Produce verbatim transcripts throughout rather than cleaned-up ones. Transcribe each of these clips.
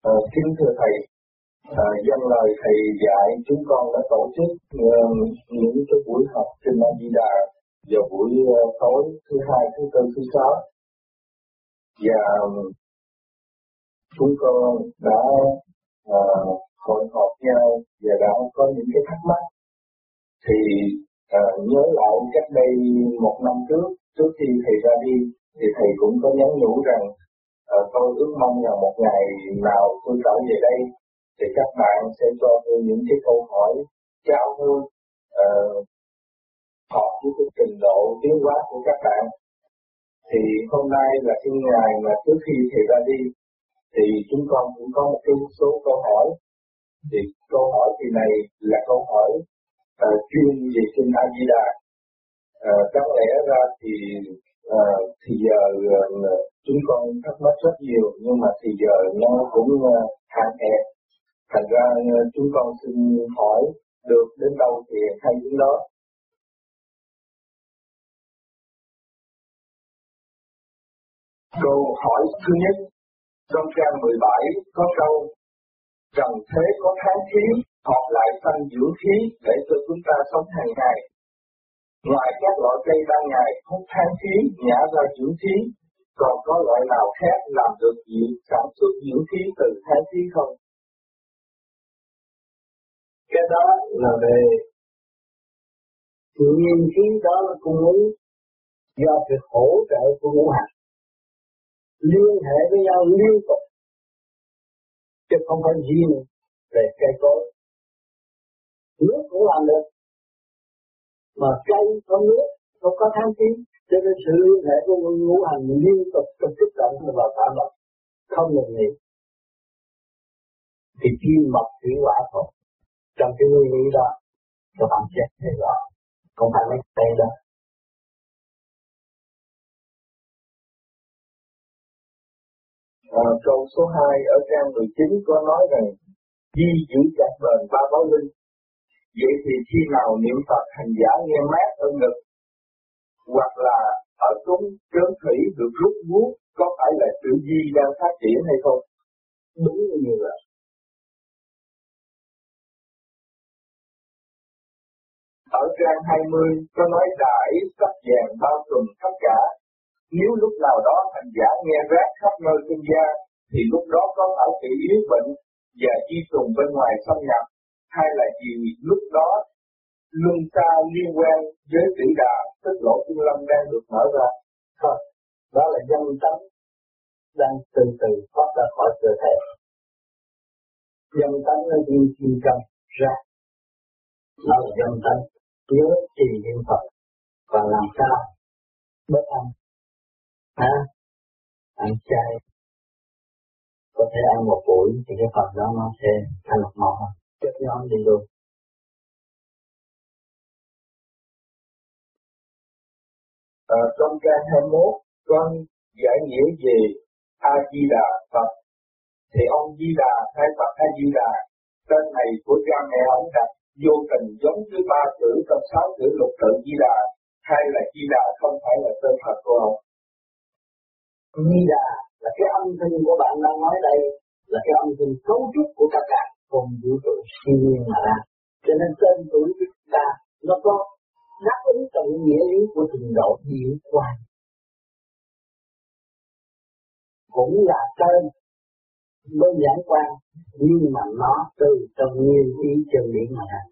À, kính thưa thầy, à, dân lời thầy dạy chúng con đã tổ chức uh, những cái buổi học trên A Di Đà vào buổi uh, tối thứ hai, thứ tư, thứ sáu, và chúng con đã uh, hội họp nhau và đã có những cái thắc mắc. Thì uh, nhớ lại cách đây một năm trước, trước khi thầy ra đi, thì thầy cũng có nhắn nhủ rằng uh, tôi ước mong là một ngày nào tôi trở về đây thì các bạn sẽ cho tôi những cái câu hỏi cao hơn, uh, hợp với cái trình độ tiến hóa của các bạn. Thì hôm nay là cái ngày mà trước khi thầy ra đi, thì chúng con cũng có một cái số câu hỏi. Thì câu hỏi kỳ này là câu hỏi uh, chuyên về kinh A Di Đà. Uh, có lẽ ra thì uh, thì giờ uh, chúng con thắc mắc rất nhiều, nhưng mà thì giờ nó cũng uh, hạn hẹp. Thành ra uh, chúng con xin hỏi được đến đâu thì hay đến đó. Câu hỏi thứ nhất, trong trang mười bảy có câu trần thế có tháng khí, hợp lại sanh dưỡng khí để cho chúng ta sống hàng ngày. Ngoài các loại cây ban ngày hút tháng khí, nhả ra dưỡng khí, còn có loại nào khác làm được việc sản xuất dưỡng khí từ tháng khí không? Cái đó là về nguyên khí đó là cung ứng do sự hỗ trợ của ngũ hành liên hệ với nhau liên tục, chứ không phải riêng về cây cối. Nước cũng làm được, mà cây không nước không có tháng khí, cho nên sự liên hệ của ngũ hành liên tục trong kích động và phản động không ngừng nghỉ. Thì kim mộc thủy hỏa thôi, trong cái nguyên lý đó các bạn chết thấy rõ, không phải mấy cây đó. À, câu số hai ở trang mười chín có nói rằng di giữ chặt bền ba báo linh. Vậy thì khi nào niệm Phật hành giả nghe mát ở ngực, hoặc là ở trúng trớn thủy được rút vuốt, có phải là sự di đang phát triển hay không? Đúng như vậy. Ở trang hai mươi có nói đại sắc vàng bao trùm khắp cả. Nếu lúc nào đó hành giả nghe rát khắp nơi trên da, thì lúc đó có phải bị yếu bệnh và di trùng bên ngoài xâm nhập, hay là gì lúc đó luân xa liên quan với tỷ đà, tức lỗ chân lông đang được mở ra? Thôi, đó là dân tánh đang từ từ thoát ra khỏi cơ thể. Dân tánh nó đi chi cầm ra, đó là dân tánh. Nhớ trì niệm Phật và làm sao bớt ăn, ha, ăn chay, có thể ăn một buổi thì cái phần đó nó sẽ thành một màu, chất nhóm đi luôn. À, trong trang hai mươi mốt con giải nghĩa về A Di Đà Phật, thì ông Di Đà hay Phật A Di Đà, tên này của cha mẹ ông đặt vô tình giống như ba chữ trong sáu chữ lục tự Di Đà, hay là Di Đà không phải là tên thật của ông? Di Đà là cái âm thanh của bạn đang nói đây, là cái âm thanh cấu trúc của cả cả cùng vũ trụ siêu nhiên mà ra. Cho nên tên tuổi của chúng ta nó có đáp ứng trong nghĩa lý của trình độ diễn quan, cũng là tên đơn giản quan, nhưng mà nó từ trong nguyên ý chân điển mà ra.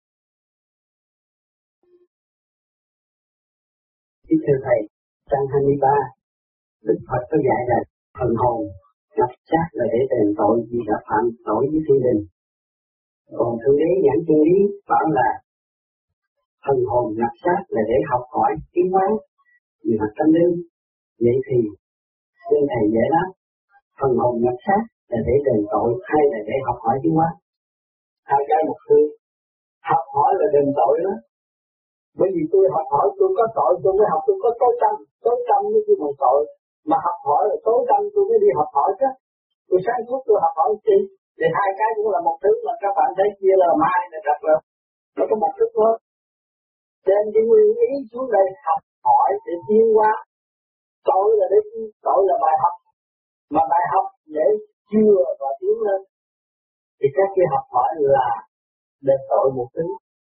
Kính thưa thầy, trang hai mươi ba, Đức Phật có dạy là phần hồn nhập xác là để đền tội vì đã phạm tội với thiên đình. Còn Thượng Đế giảng chân lý bảo là phần hồn nhập xác là để học hỏi tiến hóa vì mặt tâm linh. Vậy thì xin thầy dễ lắm, phần hồn nhập xác là để đền tội hay là để học hỏi tiến hóa? Hai cái một thứ. Học hỏi là đền tội đó. Bởi vì tôi học hỏi tôi có tội, tôi mới học tôi có tối tâm, tối tâm mới chứ bằng tội. Mà học hỏi là tối tâm tôi mới đi học hỏi chứ. Tôi sáng suốt tôi học hỏi chi? Thì hai cái cũng là một thứ mà các bạn thấy kia là mai là đặt là nó có một thứ thôi. Trên cái nguyên ý xuống đây học hỏi để tiến hóa. Tội là để tội là bài học, mà bài học để chừa và tiến tiến lên. Thì các kia học hỏi là đền tội một tí.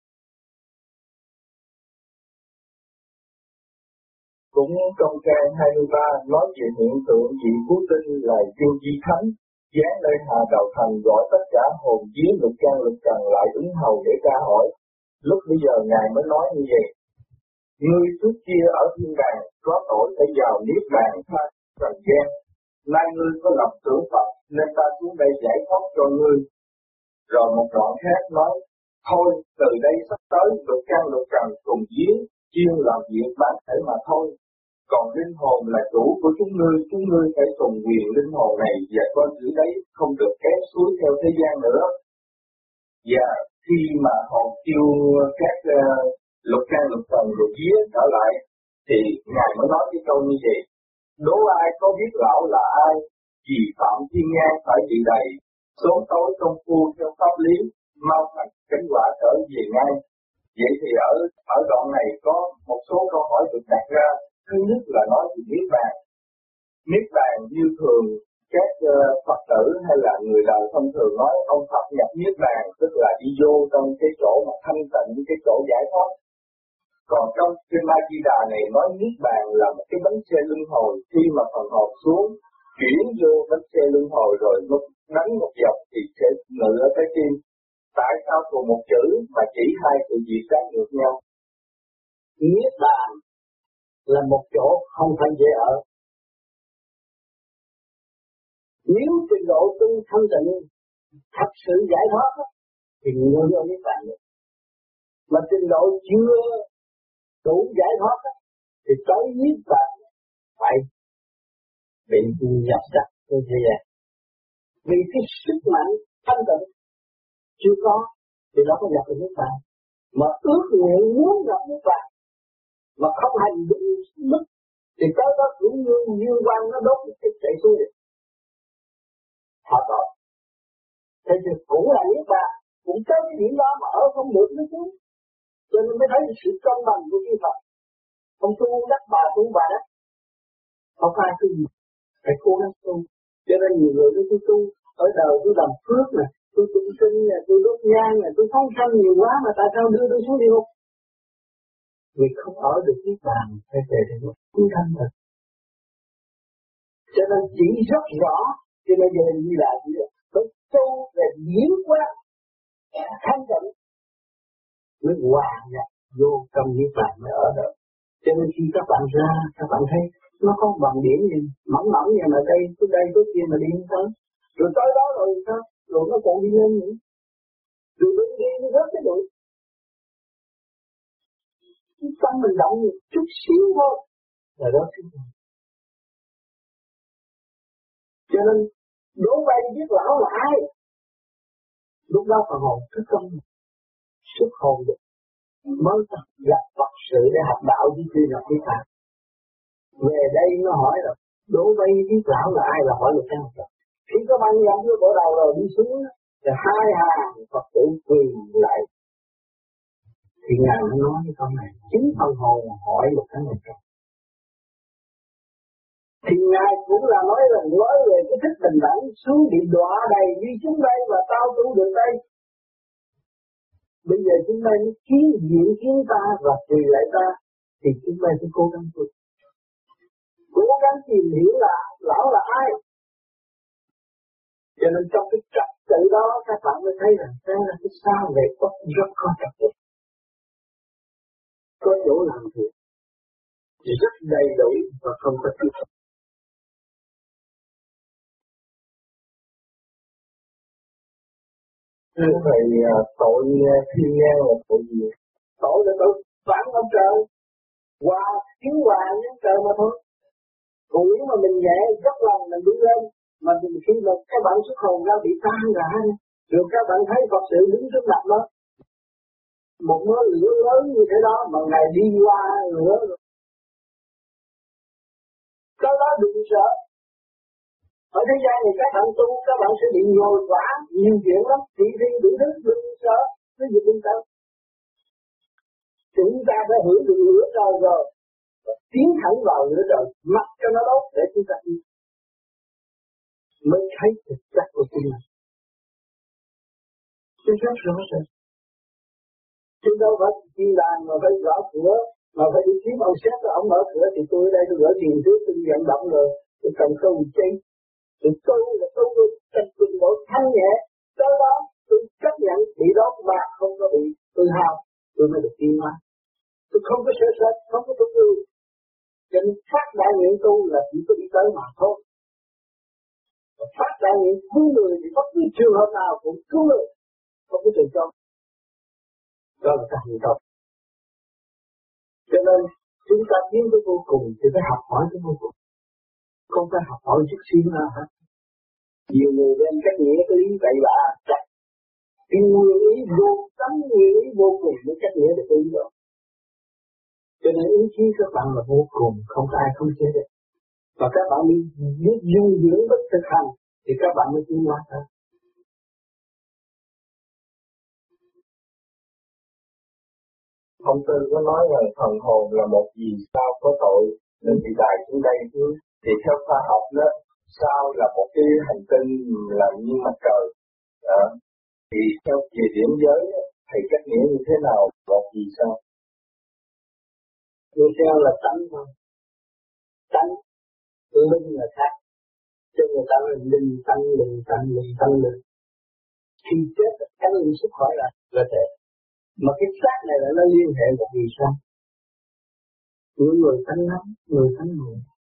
Cũng trong trang hai mươi ba nói về hiện tượng vị cứu tinh là Dương Di Thánh, dán nơi hà đầu thành gọi tất cả hồn vía lục căn lục trần lại ứng hầu để tra hỏi. Lúc bây giờ Ngài mới nói như vậy. Ngươi trước kia ở thiên đàng có tội phải vào niết bàn tha trần gian. Nay ngươi có lập tưởng Phật nên ta xuống đây giải thoát cho ngươi. Rồi một đoạn khác nói, thôi từ đây sắp tới lục căn lục trần cùng vía chuyên làm việc bán thể mà thôi. Còn linh hồn là chủ của chúng ngươi, chúng ngươi phải tùng quyền linh hồn này và coi giữ đấy không được ép suối theo thế gian nữa. Và khi mà hồn kêu các uh, lục căn lục trần lục vía trở lại, thì Ngài mới nói cái câu như vậy. Đố ai có biết lão là ai, vì phạm thiên nhan phải bị đầy, số tối công phu theo pháp lý, mau thành cánh quả trở về ngay. Vậy thì ở ở đoạn này có một số câu hỏi được đặt ra. Thứ nhất là nói về niết bàn. Niết bàn như thường các uh, Phật tử hay là người đời thông thường nói ông Phật nhập niết bàn, tức là đi vô trong cái chỗ mà thanh tịnh, cái chỗ giải thoát. Còn trong kinh A Di Đà này nói niết bàn là một cái bánh xe luân hồi, khi mà phần hồn xuống chuyển vô bánh xe luân hồi rồi lúc đánh một vòng thì sẽ ngự ở trái tim. Tại sao cùng một chữ mà chỉ hai sự việc trái ngược nhau? Niết bàn là một chỗ không phải dễ ở. Nếu trình độ tu thanh tịnh thật sự giải thoát thì người ở niết bàn được. Mà trình độ chưa đủ giải thoát thì tới niết bàn phải bị nhập sắc như thế này. Vì cái sức mạnh thanh tịnh chưa có thì nó có nhập được niết bàn. Mà ước nguyện muốn nhập niết bàn mà không hành đúng mức thì tới đó cũng như dương quang nó đốt cái chạy xuống đi. Thật rồi. Thế thì cũng là niết bàn, cũng tới cái điểm đó mà ở không được nó xuống. Cho nên mới thấy sự công bằng của chư Phật. Không tu đắc bà tu bà đắc. Không ai tu gì, phải cố gắng tu. Cho nên nhiều người tôi tu tu ở đời tôi làm phước nè, tôi tu sinh nè, tôi đốt nhang nè, tôi phóng sanh nhiều quá mà tại sao đưa tôi xuống địa ngục? Vì không ở được niết bàn phải về địa ngục cứu thanh thật. Cho nên chỉ rất rõ, cho nên giờ như là gì vậy? Phải tu về diễn hóa thanh tịnh mới hòa nhập vô trong niết bàn mới ở được. Cho nên khi các bạn ra, các bạn thấy nó có bằng điểm gì mỏng mỏng như mà đây, tới đây, tới kia mà đi không tới. Rồi tới đó rồi sao? Rồi nó còn đi lên nữa. Rồi đứng đi nó rớt cái đuổi. Cái tâm mình động một chút xíu thôi là đó thứ rồi. Cho nên đố bay biết lão là ai. Lúc đó phần hồn thức tâm xuất hồn được mới tập gặp Phật sự để học đạo với khi là khi phạm. Về đây nó hỏi là đố bay biết lão là ai là hỏi được sao rồi. Khi có bao nhiêu vô bộ đầu rồi đi xuống thì hai hàng Phật tử quỳ lại. Thì Ngài nó nói cái câu này chính phần hồn hỏi một cái này rồi. Thì Ngài cũng là nói là nói về cái thích bình đẳng xuống bị đọa đầy như chúng đây và tao tu được đây. Bây giờ chúng ta mới kiến diện kiến ta và quỳ lại ta thì chúng ta sẽ cố gắng tu. Cố gắng tìm hiểu là lão là ai. Cho nên trong cái trật tự đó các bạn mới thấy rằng đây là cái sao về Phật rất có trật tự. Có chỗ làm việc rất đầy đủ và không có chút. Thưa Thầy, tội thiên nhan là tội gì? Tội là tội phản ông trời. Hòa, cứu hòa với trời mà thôi. Còn nếu mà mình nhẹ, dốc lòng mình đi lên, mà khi mà các bạn xuất hồn ra bị tan rã, rồi các bạn thấy Phật sự đứng trước mặt đó, một mớ lửa lớn như thế đó mà Ngài đi qua lửa rồi. Cái đó đừng sợ. Ở thế gian này các bạn tu, các bạn sẽ bị nhồi quả nhiều chuyện lắm, thị phi đủ thứ, đừng sợ, cái gì đừng sợ. Chúng ta phải hưởng được lửa trời rồi, tiến thẳng vào lửa trời, mặc cho nó đốt để chúng ta đi. mới thấy thực chất của chính mình. Chứ rất rõ ràng. Chứ đâu phải chi đàn mà phải gõ cửa, mà phải đi kiếm ông sếp rồi ông mở cửa thì tôi ở đây tôi gửi tiền trước tôi vận động rồi, tôi cần câu chi. Tôi tôi là tôi tôi cần trình độ thanh nhẹ, tới đó tôi chấp nhận bị đốt mà không có bị tự hào, tôi mới được tiến hóa. Tôi không có sợ sệt, không có tôi tôi. Cho nên phát đại nguyện tu là chỉ có đi tới mà thôi. Và phát đại nguyện cứu người thì bất cứ trường hợp nào cũng cứu người, không có từ chối. Đó là cái hành động. Cho nên chúng ta tiến tới vô cùng thì phải học hỏi tới vô cùng. Không phải học hỏi chút xíu nào hết. Nhiều người đem cách nghĩa cái lý vậy bạ chắc. Cái nguyên ý vô tánh nguyên ý vô cùng với cách nghĩa được ý đó. Cho nên ý chí các bạn là vô cùng, không có ai không chế được. Và các bạn biết dung dưỡng bất thực hành thì các bạn mới tiến hóa thôi. Ông Tư có nói rằng thần hồn là một vì sao có tội nên bị đày xuống đây chứ. Thì theo khoa học đó, sao là một cái hành tinh làm như mặt trời. Đó. Thì theo về điểm giới thầy cách nghĩa như thế nào một vì sao? Vì sao là tánh thôi. Tánh, linh là khác. Cho người ta là linh tánh, linh tánh, linh tánh, linh. Khi chết, cái linh xuất khỏi là cơ thể. Mà cái xác này là nó liên hệ một vì sao? Những người tánh nóng, người tánh nguội.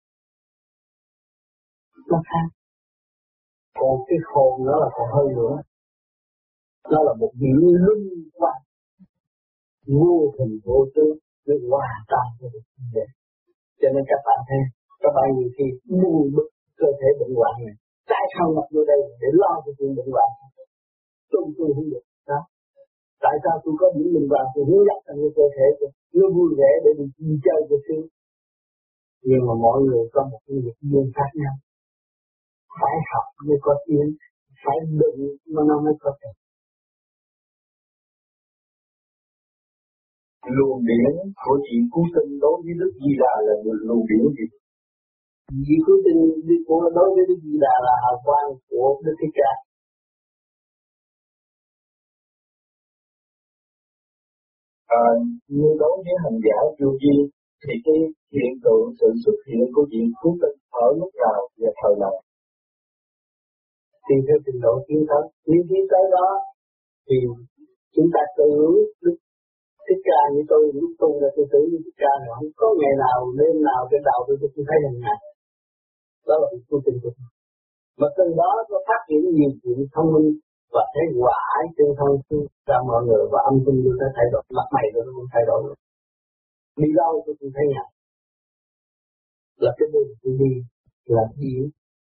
Nó khác. Còn cái hồn nó là còn hơn nữa. Nó là một vị linh quan. Vô hình vô tư, nó hòa tan cho được vấn đề. Cho nên các bạn thấy, các bạn nhiều khi buồn bực cơ thể bệnh hoạn này. Tại sao mặc vô đây để lo cho chuyện bệnh hoạn? Tôi tôi không được. Đó. Tại sao tôi có những bệnh hoạn tôi hướng dắt thành cái cơ thể tôi? Nó vui vẻ để đi chơi cho xíu. Nhưng mà mọi người có một cái việc duyên khác nhau. Phải học mới có tiếng, phải định mà nó mới có thể. Luồng điển của chị Cứu Tinh đối với Đức Di Đà là luồng điển gì? Chị Cứu Tinh đối với Đức Di Đà là hào quang của Đức Thích Ca. À, như đối với hành giả vô vi thì cái hiện tượng sự xuất hiện của chị Cứu Tinh ở lúc nào và thời nào? Thì theo trình độ tiến tới, nếu tiến tới đó thì chúng ta tự Đức Thích Ca như tôi lúc tu là tôi tưởng như Thích Ca rồi không có ngày nào đêm nào trên đầu tôi tôi thấy hình này. Đó là tu tình của tôi. Mà từ đó nó phát triển nhiều chuyện thông minh và thấy quả trên thân ra mọi người và âm thanh tôi đã thay đổi, mặt mày tôi cũng thay đổi. Đi đâu tôi cũng thấy nhạc. Là cái đường tôi đi là gì?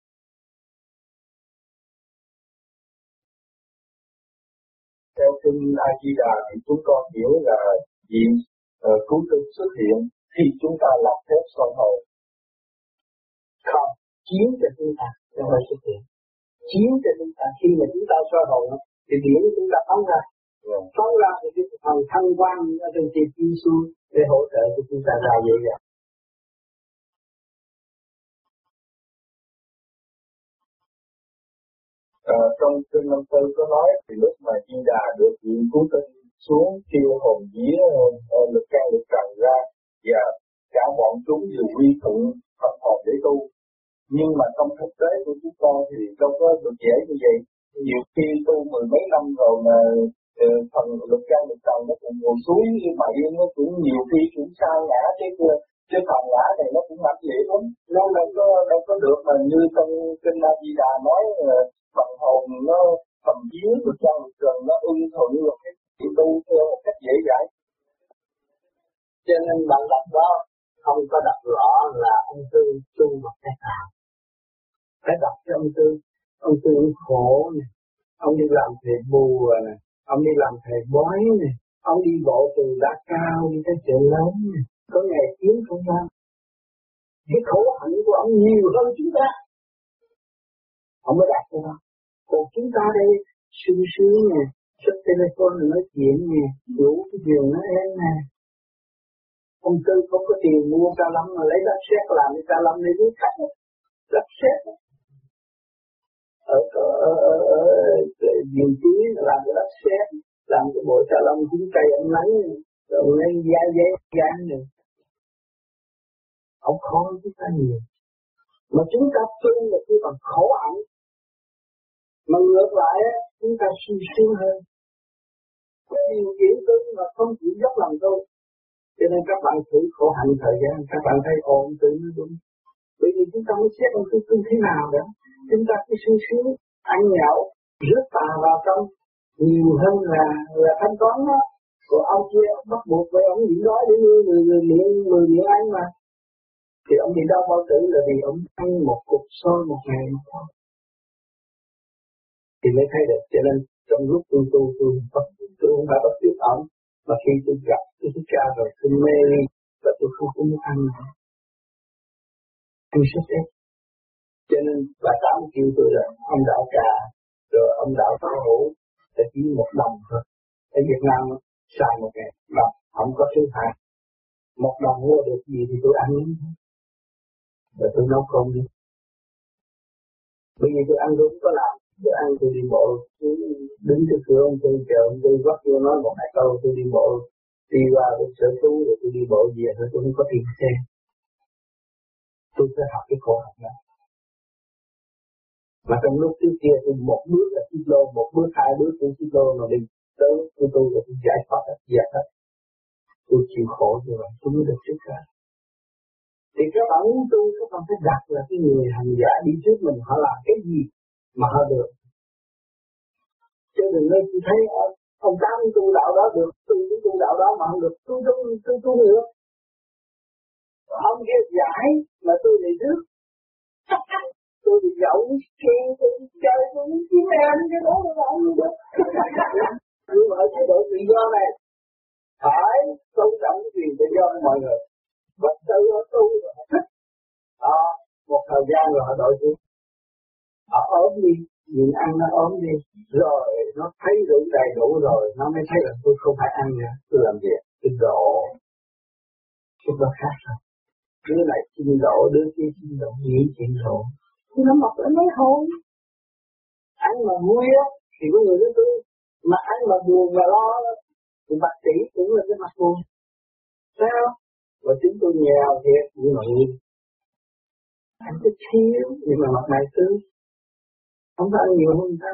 Theo kinh A Di Đà thì chúng con hiểu là vị uh, Cứu Tinh xuất hiện khi chúng ta làm phép soi hồn. Không, chiếu cho chúng ta cho hơi xuất hiện. Chiếu cho chúng ta khi mà chúng ta soi hồn thì điển chúng ta phóng ra. Yeah. Phóng ra thì cái phần thanh quan ở trên kia chiếu xuống để hỗ trợ cho chúng ta ra dễ dàng. À, trong kinh Năm Tư có nói thì lúc mà Di Đà được vị Cứu Tinh xuống kêu hồn vía uh, lực can lực trần ra và cả bọn chúng đều quy thuận Phật hồn để tu. Nhưng mà trong thực tế của chúng con thì đâu có được dễ như vậy. Nhiều khi tu mười mấy năm rồi mà uh, phần lực can lực trần nó cũng ngồi xuống như vậy, nó cũng nhiều khi cũng sa ngã cái cái phần ngã này nó cũng mạnh liệt lắm. Nó đâu có đâu có được mà như trong kinh A Di Đà nói uh, phần hồn nó phần vía của trong gần nó ưng thuận được cái chuyện tu theo một cách dễ dãi. Cho nên bạn đọc đó không có đọc rõ là ông Tư tu một cách nào. Phải đọc cho ông Tư. Ông Tư khổ này, ông đi làm thầy bùa này, ông đi làm thầy bói này, ông đi bộ từ đá cao đi tới chợ lớn này, có ngày kiếm không ra. Cái khổ hạnh của ông nhiều hơn chúng ta. Ông mới đạt cho nó. Còn chúng ta đây sung sướng nè, xuất telephone nói chuyện nè, đủ cái giường nó em nè. Ông Tư không có tiền mua ca lâm mà lấy đất sét làm cái ca lâm này biết khách lắp xếp. ở ở ở miền núi làm cái đất sét, làm cái bộ xà lông chúng cây ông nắng, rồi ông lấy da giấy dán này, ông khó chúng ta nhiều, mà chúng ta tu là cái bằng khổ hạnh, mà ngược lại chúng ta sung sướng hơn, có điều kiện tu mà không chịu dốc lòng tu, cho nên các bạn thử khổ hạnh thời gian, các bạn thấy ổn tự nó đúng. Bởi vì chúng ta mới xét ông tu tu thế nào đó, chúng ta cứ sung sướng, ăn nhậu, rước tà vào trong, nhiều hơn là là thanh toán đó. Còn ông kia bắt buộc với ông nhịn đói để nuôi người người miệng người miệng ăn mà, thì ông bị đau bao tử là vì ông ăn một cục xôi một ngày mà thôi. Thì mới thấy được, cho nên trong lúc tôi tu tôi tôi, tôi không phải bắt chước ông, mà khi tôi gặp tôi thích ca rồi tôi mê ly và tôi không có muốn ăn nữa. Tôi sắp xếp. Cho nên bà Tám kêu tôi là ông đạo trà, rồi ông đạo phá hữu là chỉ một đồng thôi. Ở Việt Nam xài một ngày đồng, không có thứ hai. Một đồng mua được gì thì tôi ăn hết. Rồi tôi nấu cơm đi. Bởi vì tôi ăn tôi không có làm. Tôi ăn tôi đi bộ, tôi đứng trước cửa ông tôi chờ ông tôi bắt tôi nói một hai câu, tôi đi bộ đi qua cái sở thú rồi tôi đi bộ về thôi, tôi không có tiền xe. Tôi phải học cái khổ hạnh đó. Mà trong lúc trước kia tôi một bước là xích lô, một bước hai bước cũng xích lô, mà đi tới tôi tu rồi tôi giải thoát hết, giải thoát. Tôi chịu khổ như vậy, tôi mới được trước cả. Thì các bạn muốn tu, các bạn phải đặt là cái người hành giả đi trước mình, họ làm cái gì mà họ được. Chứ đừng nên tôi thấy ông, ông Tám tu đạo đó được, tôi cũng tu đạo đó mà không được, tôi tu tôi tu được. Ông kia giải mà tôi đi trước. Tôi đi nhậu, khi tôi đi chơi, tôi đi kiếm em, cái đó là làm gì được. Nhưng mà ở chế độ tự do này, phải tôn trọng cái quyền tự do của mọi người. Bất tự họ tu rồi họ thích. Đó, một thời gian rồi họ đổi xuống. Họ ốm đi, nhịn ăn nó ốm đi. Rồi nó thấy rượu đầy đủ rồi, nó mới thấy là tôi không phải ăn nữa. Tôi làm việc, tôi đổ. Chút đó khác rồi. Đứa này xin đổ, đứa kia xin đổ, nghĩ chuyện đổ. Nó mọc ở mấy hôn. Ăn mà vui á thì có người nói tôi, mà ăn mà buồn mà lo thì bác sĩ cũng là cái mặt buồn. Sao? Và chúng tôi nghèo thiệt nhưng mà vui. Ăn chút xíu nhưng mà mặt mày tươi. Không phải ăn nhiều hơn người ta.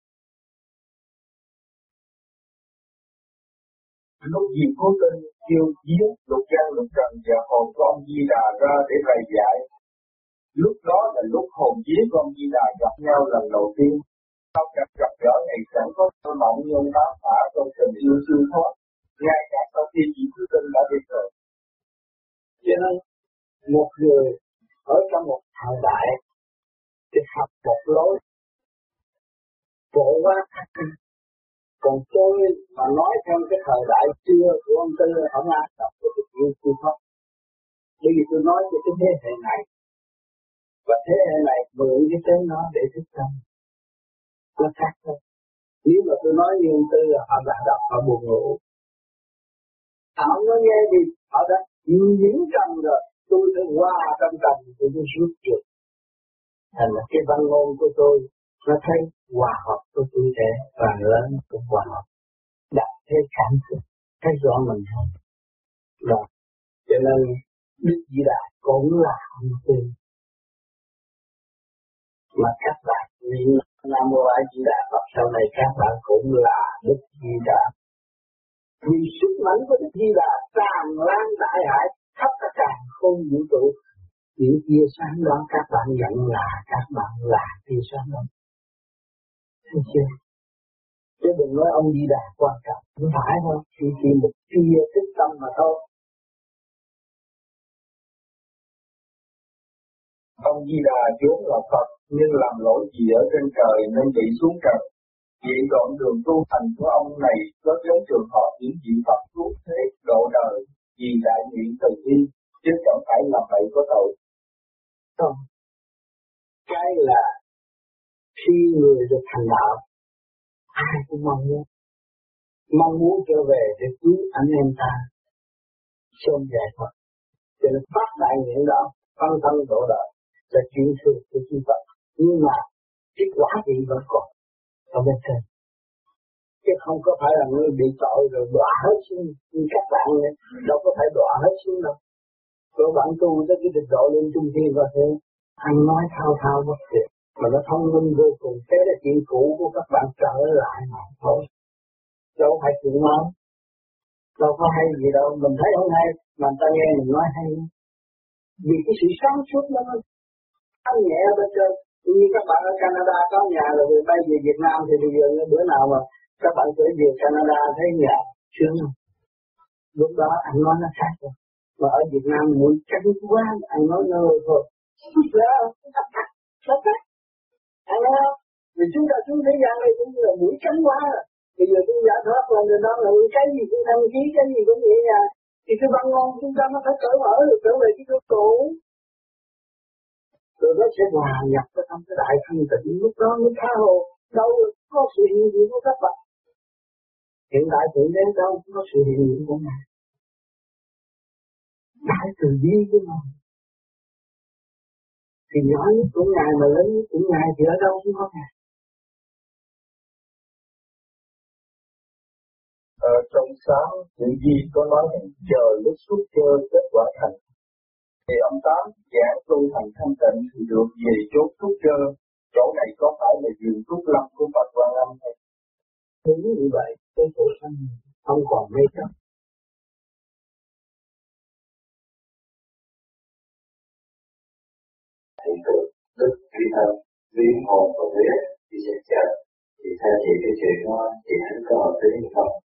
Lúc gì cố tình kêu giết lục gian lục trần và hồn con Di Đà ra để bày giải. Lúc đó là lúc hồn vía con Di Đà gặp nhau lần đầu tiên. Sau gặp gặp gỡ ngày chẳng có thơ mộng nhân bá phả trong tình yêu siêu thoát. Ngay cả sau khi chỉ thứ tin đã đi rồi. Cho nên một người ở trong một thời đại thì học một lối phổ quát. Còn tôi mà nói theo cái thời đại xưa của ông Tư không ai đọc cái tình yêu siêu thoát. Bởi vì tôi nói cho cái thế hệ này, và thế hệ này mượn cái tên nó để thức tâm. Nó khác thôi. Nếu mà tôi nói như ông Tư là họ đã đọc, họ buồn ngủ. Họ không có nghe gì, họ đã nhiễm trầm rồi. Tôi đã qua trong trầm, tôi mới rút được. Thành là cái văn ngôn của tôi, nó thấy hòa hợp của tuổi trẻ và lớn cũng hòa hợp. Đặt thế cảm thức, thấy rõ mình hơn. Đó. Cho nên Đức Di Đà cũng là ông Tư. Mà các bạn niệm Nam Mô A Di Đà Phật sau này các bạn cũng là Đức Di Đà. Vì sức mạnh của Đức Di Đà tràn lan đại hải khắp cả càng không vũ trụ. Những tia sáng đó các bạn nhận là các bạn là tia sáng đó. Thấy chưa? Chứ đừng nói ông Di Đà quan trọng. Không phải đâu, chỉ chỉ một tia thức tâm mà thôi. Ông Di Đà vốn là Phật, nhưng làm lỗi gì ở trên trời nên bị xuống trần. Vậy đoạn đường tu hành của ông này có giống trường hợp những vị Phật cứu thế độ đời vì đại nguyện từ bi, chứ chẳng phải làm vậy có tội. Không. Cái là khi người được thành đạo, ai cũng mong muốn, mong muốn trở về để cứu anh em ta sớm giải thoát. Cho nên phát đại nguyện đó, phân thân độ đời, sẽ chuyển thừa của chư Phật. Nhưng mà cái quả gì vẫn còn ở bên trên, chứ không có phải là người bị tội rồi đọa hết xuống như các bạn này. Đâu có phải đọa hết xuống đâu. Rồi bạn tu tới cái trình độ lên trung thiên và thế ăn nói thao thao bất tuyệt mà nó thông minh vô cùng. Thế là chuyện cũ của các bạn trở lại mà thôi, đâu phải chuyện nói, đâu có hay gì đâu. Mình thấy không hay mà người ta nghe mình nói hay, vì cái sự sáng suốt đó nó thanh nhẹ ở bên trên. Như các bạn ở Canada có nhà rồi bay về Việt Nam thì bây giờ bữa nào mà các bạn trở về Canada thấy nhà sướng không? Lúc đó anh nói nó khác rồi. Mà ở Việt Nam mũi cắn quá, anh nói nơ thôi. Đó, nó khác. Anh nói không? Vì chúng ta xuống thế gian này cũng là mũi cắn quá rồi. Bây giờ chúng ta thoát lên rồi đó là cái gì cũng đăng ký, cái gì cũng vậy nha. Thì cái văn ngôn chúng ta nó phải cởi mở được trở về cái chỗ cũ. Rồi nó sẽ hòa nhập vào trong cái đại thanh tịnh, lúc đó mới tha hồ. Đâu có sự hiện diện của các bạn. Hiện tại Thượng Đế đâu có sự hiện diện của Ngài. Đại từ bi của Ngài. Thì nhỏ nhất của Ngài mà lớn nhất của Ngài thì ở đâu cũng có Ngài. Ở trong sáng chữ Di có nói rằng chờ lúc xuất cơ kết quả thành. Thì ông Tám giảng tu thành thanh tịnh thì được về chốt xuất cơ. Chỗ này có phải là vườn Trúc Lâm của Phật Quan Âm hay? Đúng như vậy, cái chỗ sanh không còn mê chấp. Hiện tượng tức khi thân, biến hồn và huyết thì sẽ chết. Thì theo chị cái chuyện đó chị hãy có hợp lý hay không?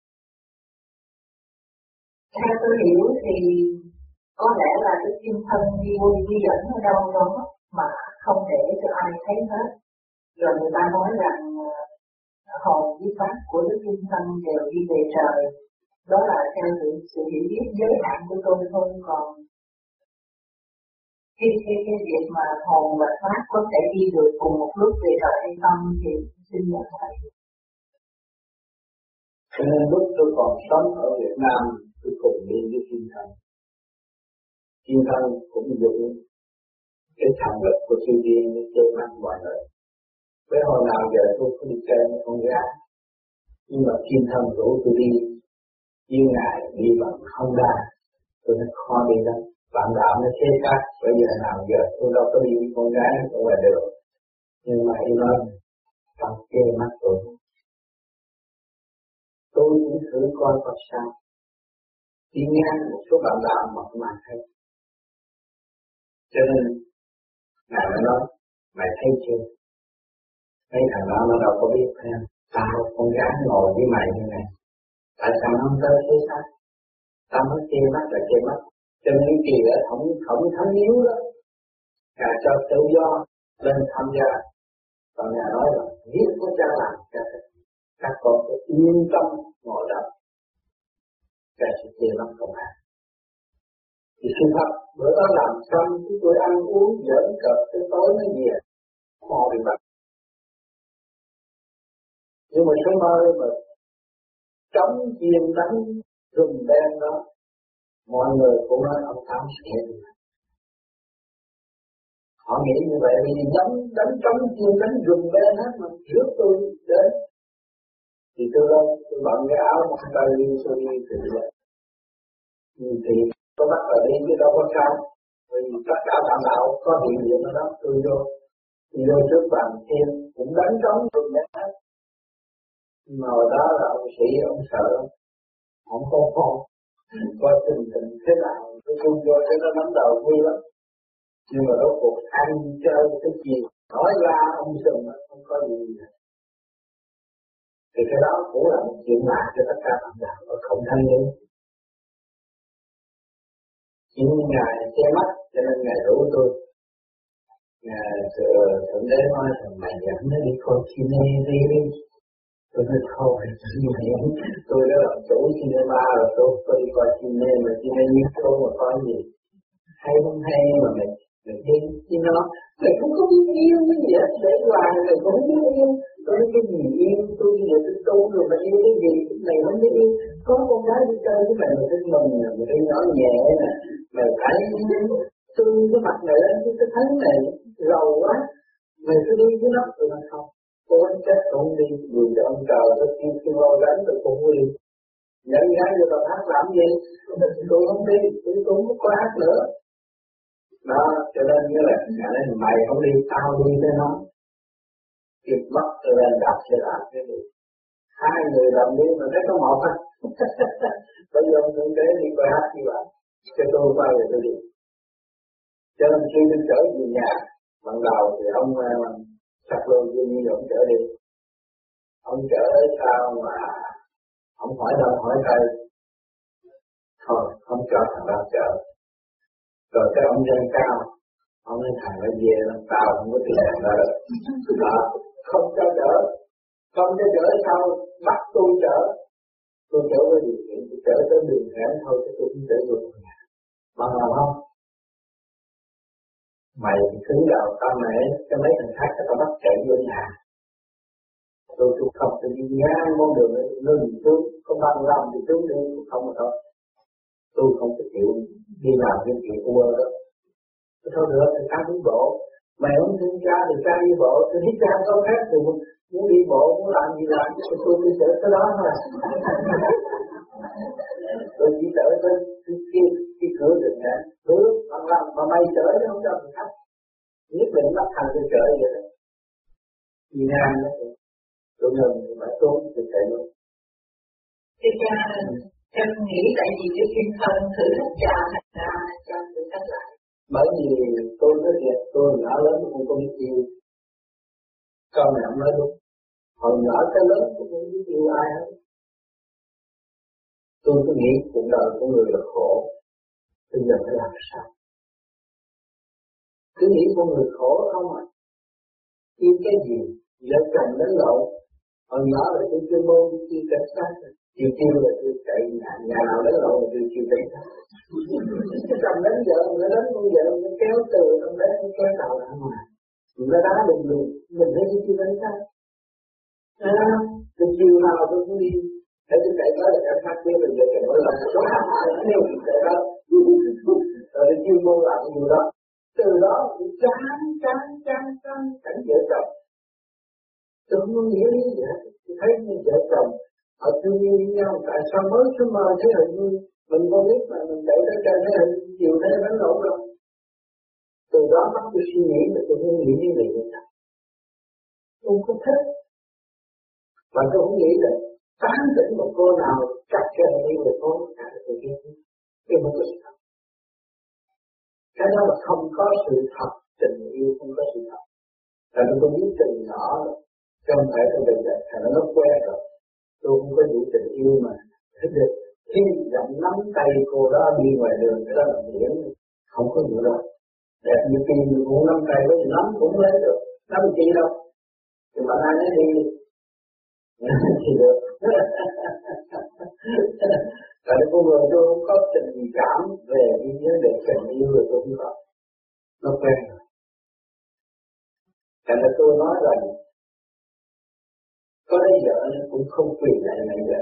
Theo tôi hiểu thì có lẽ là cái kim thân đi đi dẫn ở đâu đó mà không để cho ai thấy hết. Rồi người ta nói rằng hồn với pháp của Đức Kim Thân đều đi về trời. Đó là theo sự, sự hiểu biết giới hạn của tôi thôi. Còn cái, cái, cái việc mà hồn và pháp có thể đi được cùng một lúc về trời hay không thì xin nhận thầy. Cho nên lúc tôi còn sống ở Việt Nam, tôi cùng đi với Kim Thân. Kim Thân cũng dùng cái thành lực của chư thiên để chơi mắt mọi người. Với hồi nào giờ tôi không đi chơi với con gái, nhưng mà Kim Thân rủ tôi đi, với Ngài đi bằng Honda, tôi nói khó đi lắm. Bạn đạo nó chế khác, bây giờ nào giờ tôi đâu có đi với con gái ở ngoài đường. Nhưng mà ý nói, trong chê mắt tôi. Tôi cũng thử coi có sao. Đi ngang một số bạn đạo mật mà thấy. Cho nên, Ngài mới nói, mày thấy chưa? Mấy thằng đó nó đâu có biết hay không? Tao con gái ngồi với mày như này. Tại sao nó không tới thế xác? Tao mới chê mắt là chê mắt. Cho nên kỳ ở thống thống thánh yếu đó. Ngài cho tự do lên tham gia. Còn Ngài nói là biết có cha làm cha thích. Các con phải yên tâm ngồi đó. Cha sẽ chê mắt không hả? Thì sự thật, bữa đó làm xong chúng tôi ăn uống giỡn cợt tới tối mới về. Mò bị bắt. Nhưng mà số mơ mà chống chiên đánh rùm đen đó, mọi người cũng nói ông Tám sẽ đi. Họ nghĩ như vậy vì đánh, đánh chống chiên đánh rùm đen hết mà trước tôi đến. Thì tôi lên, tôi bận cái áo một tay đi, tôi đi từ vậy. Thì tôi bắt vào đi chứ đâu có sao. Vì tất cả bạn đạo có hiện diện ở đó, tôi vô. Thì vô trước bàn thiên cũng đánh chống rùm đen hết. Nhưng mà hồi đó là ông sĩ, ông sợ, ông không không, coi tình tình thế nào, tôi không vô thế nó nắm đầu vui lắm. Nhưng mà rốt cuộc ăn chơi cái gì, nói ra ông sừng mà không có gì hết. Thì cái đó cũng là một chuyện lạ cho tất cả bạn đạo và không thanh niên. Chỉ Ngài che mắt cho nên Ngài rủ tôi. Ngài Thượng Đế nói rằng mày dẫn nó đi coi cine đi đi. Tôi nói thôi, tôi đã làm chủ cinema rồi, tôi có đi coi cine mà cine như tôi mà coi gì hay không hay mà mày mày đi chứ nó mày cũng không biết yêu cái gì hết, để hoài mày cũng không biết yêu. Tôi nói cái gì yêu, tôi bây giờ tôi tu rồi mày yêu cái gì, mày không biết yêu. Có con gái đi chơi với mày, mày thấy mừng nè, mày thấy nhỏ nhẹ nè, mày phải tươi cái mặt này lên, tôi thấy mày giàu quá. Mày cứ đi với nó, tôi nói không. Tôi nói chết cũng đi, vì cho ông trời tôi kêu kêu lo đánh tôi cũng đi. Nhận gái vô tao hát làm gì? Tôi không đi, tôi cũng không có hát nữa. Đó, cho nên như là này, mày không đi, tao đi với nó. Kịp bắt tôi lên đạp xe đạp cái gì. Hai người làm đi mà thấy có một á. Bây giờ ông thượng đế đi coi hát như vậy. Cho tôi qua rồi tôi đi. Cho nên khi tôi trở về nhà, ban đầu thì ông sạc lô như như ông trở đi. Ông chở sao mà ông hỏi đâu hỏi tây, thôi không cho thằng đó chở. Rồi cái ông dân cao, ông nói thằng nó về làm tao không có tiền thằng đó được. Đó, không cho chở, không cho chở sao bắt tôi chở. Tôi chở với điều kiện, tôi chở tới đường hẻm thôi chứ tôi không chở được nhà. Bằng lòng không? Mày thì cứng đầu tao mẹ cho mấy thằng khác tao bắt chạy vô nhà. Tôi tôi không tôi đi ngang con đường ấy, nơi mình xuống, có bằng lòng thì xuống đi, không mà thôi. Tôi không có chịu đi làm cái chuyện của bơ đó. Tôi thôi được, thì ta đi bộ. Mày không thương cha thì cha đi bộ, tôi thích cha có khác thì muốn đi bộ, muốn làm gì làm, tôi tôi tôi chở tới đó thôi. Tôi chỉ chở tới cái cái cửa đường này, cứ bằng lòng mà mày chở chứ không cho người khác. Nhất định nó thành tôi chở vậy đó. Đi ngang đó. Tôi ngừng thì phải trốn thì chạy luôn. Thì cha, cha nghĩ tại vì cái kim thân thử thách cha thành ra cha thử thách lại. Bởi vì tôi nói thiệt, tôi nhỏ lớn tôi không có biết yêu. Con này ông nói đúng. Hồi nhỏ tới lớn tôi không biết yêu ai hết. Tôi cứ nghĩ cuộc đời của người là khổ. Bây giờ phải làm sao? Cứ nghĩ con người khổ không à. Yêu cái gì? Vợ chồng đánh lộn. Hồi nhỏ là tôi chưa môn đi chiêu cảnh sát. Chiều chiều là tôi chạy nhà, nhà nào đánh lộn là tôi chiều cảnh sát. Cái chồng đánh vợ, nó đánh con vợ, nó kéo từ trong đấy, nó kéo đầu ra ngoài. Nó đá đùng đùng, mình thấy đi chiêu cảnh sát. À, tôi chiều nào tôi cũng đi. Để tôi chạy tới là cảnh sát kia, rồi vợ chạy tới là số hàng hải, nếu tôi chạy đó. Rồi tôi chiều môn làm cái điều đó. Từ đó tôi chán, chán, chán, chán, cảnh vợ chồng. Tôi không có nghĩa lý gì hết. Tôi thấy như vợ chồng họ thương yêu nhau, tại sao mới xuống mơ thế là vui. Mình không biết mà mình chạy tới trên thế là chiều thế là đánh lộn rồi. Từ đó bắt tôi suy nghĩ mà tôi không nghĩ như vậy nữa. Tôi không có thích. Và tôi không nghĩ là tán tỉnh một cô nào chắc chắn đi về cô cả tôi biết. Nhưng mà tôi sẽ thật. Cái đó là không có sự thật, tình yêu không có sự thật. Tại vì tôi biết tình nhỏ rồi. Chứ không phải tôi bây giờ, thằng nó quen rồi. Tôi không có đủ tình yêu mà. Thế được, khi giọng nắm tay cô đó đi ngoài đường, cái đó là miễn, không có gì đâu. Đẹp như kia, cũng nắm tay, có gì nắm cũng lấy được. Nắm chi đâu. Thì mà ai nói đi. Thì được. Tại vì con người tôi không có tình cảm về những vấn đề tình yêu rồi tôi không có. Nó quen rồi. Tại vì tôi nói rằng có lấy vợ nên cũng không quỳ lại lại vợ.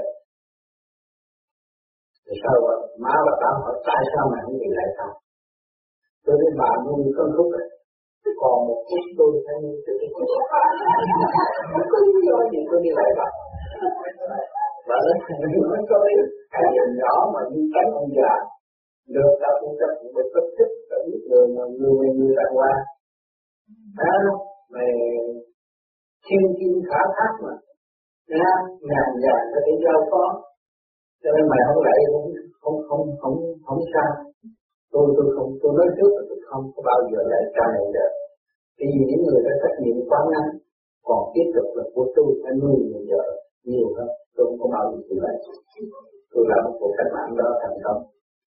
Thì sao vậy? Má và tao hỏi tại sao mà không quỳ lại tao? Tôi với bà nuôi con khúc rồi. Còn một phút tôi thấy như tôi thích. Không có lý do gì tôi đi lại bà. Bà nói nói có lý. Cái chuyện nhỏ mà như cánh ông già. Được tao cũng chắc cũng được rất thích. Tao biết người mà người người người ta qua. Đó, mày thiên kim khả thác mà. Nha, ngàn vàng có thể giao phó. Cho nên mày không lại không không không không không sao. Tôi tôi không tôi nói trước là tôi không có bao giờ lại cha này được. Vì những người đã trách nhiệm quá ngắn, còn tiếp tục là của tôi phải nuôi người vợ nhiều hơn. Tôi không có bao giờ tôi lại. Tôi làm một cuộc cách mạng đó thành công.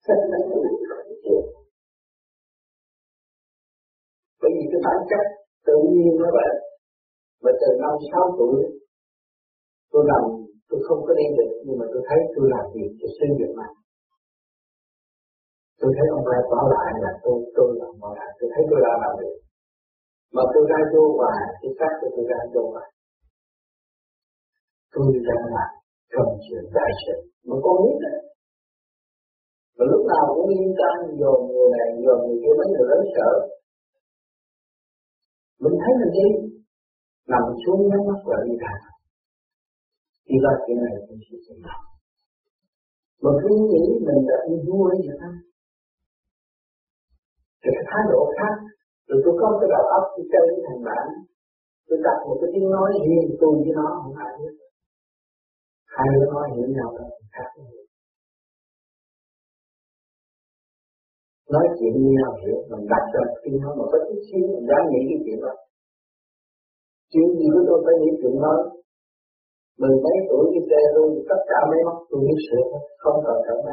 Bởi vì cái bản chất tự nhiên nó vậy. Và từ năm sáu tuổi tôi làm, tôi không có đi được, nhưng mà tôi thấy tôi làm việc cho xây dựng mà. Tôi thấy ông ai bảo lại là tôi tôi làm bảo lại, tôi thấy tôi làm làm được. Mà tôi ra vô hoài, tôi xác cho tôi ra vô hoài. Tôi ra làm công chuyện đại sự, mà con biết đấy. Và lúc nào cũng yên tâm, dồn người này, dồn người kia, mấy người lớn sợ. Mình thấy mình đi, nằm xuống nhắm mắt lại đi thẳng. Đi ra chuyện này cũng sẽ xảy ra. Mà cứ nghĩ mình đã đi vui vậy thôi. Thì cái thái độ khác. Rồi tôi có cái đầu óc tôi chơi với thằng bạn. Tôi đặt một cái tiếng nói riêng tôi với nó không ai biết. Hai đứa nói hiểu nhau là khác. Nói chuyện như nhau hiểu, mình đặt cho tiếng nói mà có chút xíu mình dám nghĩ cái chuyện đó. Chuyện gì của tôi phải nghĩ chuyện đó. Mười mấy tuổi đi xe tôi tất cả mấy mắt tôi biết sửa không cần trở lại.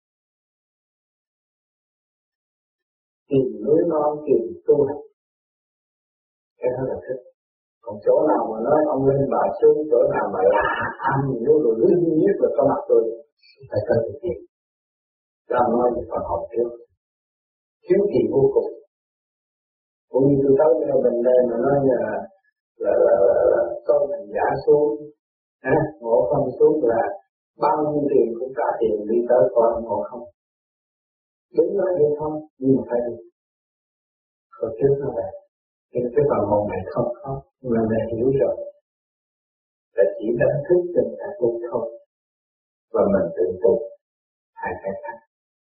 Tìm núi non tìm tu hành. Cái đó là thích. Còn chỗ nào mà nói ông lên bà xuống, chỗ nào mà lạ ăn nếu rồi lưới nhất là có mặt tôi phải cần thực hiện. Cho nói về phần học trước. Thiếu kỳ vô cùng. Cũng như tôi tới bên mình đây mà nói là là là là, là con mình giả xuống, à, ngộ không xuống là bao nhiêu tiền cũng trả tiền đi tới coi ngộ không. Đúng nói vậy không, nhưng mà phải đi. Còn trước nó là nhưng cái phần hồn này không có, mà mình hiểu rồi là chỉ đánh thức tình ta tu thôi, và mình tự tu hai cái khác.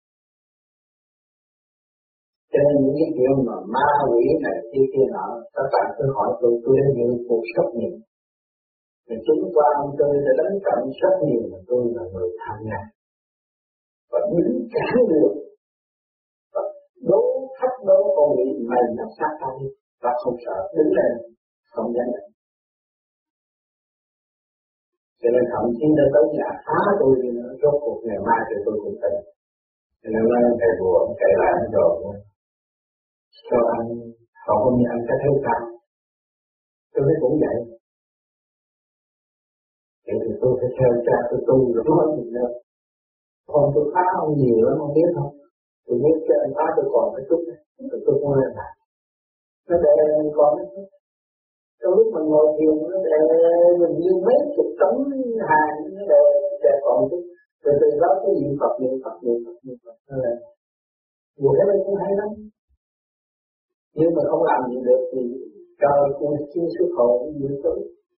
Cho nên những cái chuyện mà ma quỷ này kia kia nọ, các bạn cứ hỏi tôi, tôi đã dự cuộc rất nhiều. Mình chứng qua ông tôi đã đánh cận rất nhiều, mà tôi là người tham gia. Và đứng cản được, và đố thách đố con nghĩ mày nó sát ta đi, và không sợ, đứng lên, không dám đánh. Cho nên thậm chí đã tới nhà phá tôi đi nữa, rốt cuộc ngày mai thì tôi cũng tỉnh. Cho nên nói thầy bùa, ông kể lại anh rồi. Cho anh, họ không như anh có thấy sao? Tôi thấy cũng vậy. Vậy thì tôi phải theo cha tôi tu rồi nói gì nữa. Còn tôi phá ông nhiều lắm, không biết không? Tôi biết cho anh phá tôi còn cái chút, rồi tôi không lên lại. Nó để mình còn cái chút. Trong lúc mình ngồi thiền, nó để mình như mấy chục tấn hàng, nó để để còn chút. Rồi từ đó cái niệm Phật, niệm Phật, niệm Phật, niệm Phật. Nó là một cái này cũng hay lắm. Nhưng mà không làm gì được thì trời cũng chưa xuất hồn như tới.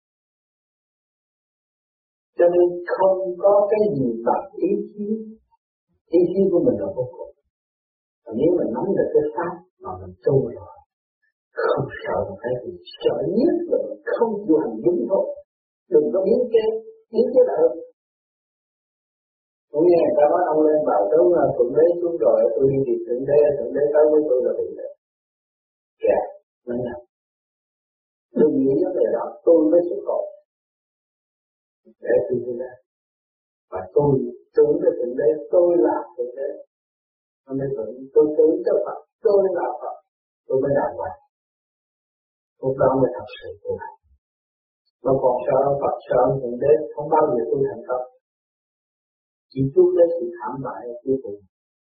Cho nên không có cái gì bằng ý chí. Ý chí của mình là vô cùng. Và nếu mình nắm được cái pháp mà mình tu rồi, không sợ một cái gì, sợ nhất là không chịu hành đúng thôi. Đừng có biến chế, biến chế là hơn. Cũng như người ta nói ông lên bảo tôi là thượng đế xuống rồi, tôi đi tìm thượng đế, thượng đế tới với tôi là bị đấy. Dạ, nói nào. Đừng nghĩ vấn đề đó, tôi mới xuất khẩu. Để tôi đi ra. Và tôi tưởng về thượng đế, tôi là thượng đế. Nó mới tưởng, tôi tưởng cho Phật, tôi là Phật. Tôi mới đàng hoàng. Lúc đó mới thật sự tu hành. Mà còn sợ Phật, sợ thượng đế, không bao giờ tôi thành công. Chỉ chút đến sự thảm bại ở cuối cùng.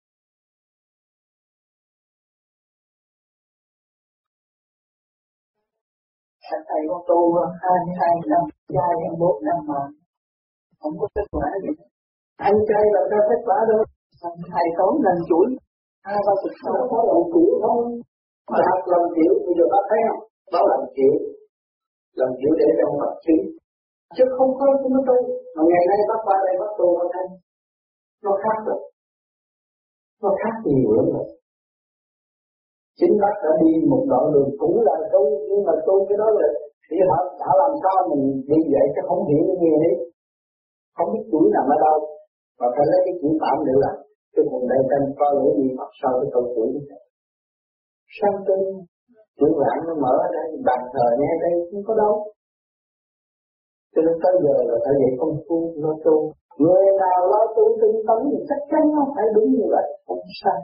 Thầy con tu hai mươi hai năm, trai hai mươi bốn năm mà không có kết quả gì. Anh trai là có kết quả đâu. Thầy tốn lần chuỗi hai ba chục sáu có lần chuỗi không? Bác lần chịu, bây giờ bác thấy không? Bác lần chịu. Lần chịu để trong Phật trí. Chứ không có chúng tôi. Mà ngày nay bác qua đây bác tu có thấy. Nó khác rồi. Nó khác nhiều lắm rồi. Chính bác đã đi một đoạn đường cũ là tu, nhưng mà tu cái đó là thì họ, họ làm sao mình đi vậy chứ không hiểu cái gì hết. Không biết chuỗi nằm ở đâu. Và phải lấy cái chuỗi tạm để làm. Chứ còn đây tên coi lỗi gì Phật sau cái câu chuỗi như thế. Sao tu? Chuỗi vạn nó mở ở đây, bàn thờ nghe đây không có đâu. Cho nên tới giờ là phải dạy công phu, lo tu. Người nào lo tu tinh tấn thì chắc chắn nó phải đúng như vậy, không sai.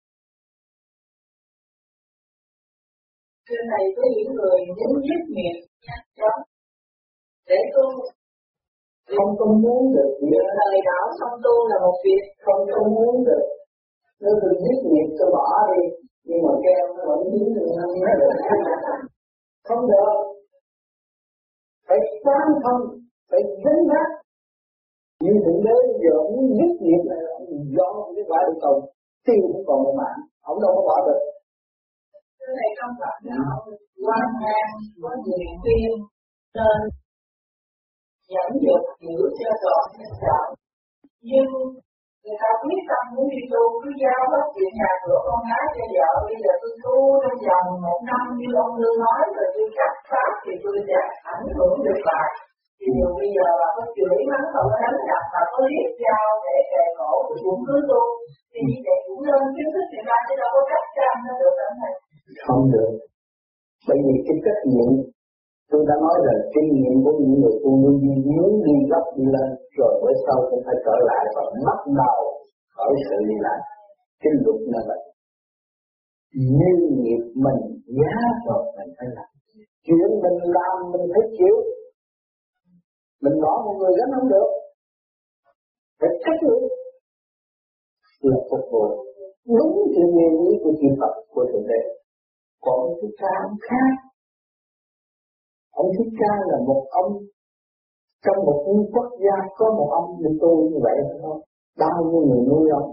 Trên này có những người nhấn nhất nghiệp đó để tu. Không có muốn được việc thời đạo xong tu là một việc, không có muốn được. Nếu tôi giết nghiệp tôi bỏ đi, nhưng mà kêu nó vẫn giết được không được. Phải quán thông, phải dính mắt. Như thượng đế giờ ông giết nghiệp này, ông do cái quả đi cầu, tiêu cũng còn một mạng, ông đâu có bỏ được. Cái này không phải nào quan ngang có nhiều khuyên nên dẫn dụ giữ cho trọn nhân đạo. Nhưng người ta quyết tâm muốn đi tu, cứ giao hết chuyện nhà cửa con gái cho vợ. Bây giờ tôi tu trong vòng một năm như ông Lương nói, rồi tôi cắt pháp thì tôi sẽ ảnh hưởng được lại. Thì dù bây giờ bà có chửi mắng, bà có đánh đập, bà có liếc dao để kề cổ, tôi cũng cứ tu. Thì như vậy cũng nên kiến thức người ta, chứ đâu có cắt trăm nó được anh này. Không được. Bởi vì cái trách nhiệm, tôi đã nói là kinh nghiệm của những người tu muốn đi muốn đi gấp đi lên, rồi bữa sau cũng phải trở lại và bắt đầu khỏi sự đi lại. Cái luật là vậy. Như nghiệp mình giá rồi mình phải làm. Chuyện mình làm mình phải chịu. Mình bỏ một người gánh không được. Phải trách nhiệm là phục vụ đúng sự nguyên lý của chư Phật của Thượng Đế. Còn ông Thích Ca ông khác. Ông Thích Ca là một ông trong một quốc gia có một ông như tôi như vậy thôi. Bao nhiêu người nuôi ông,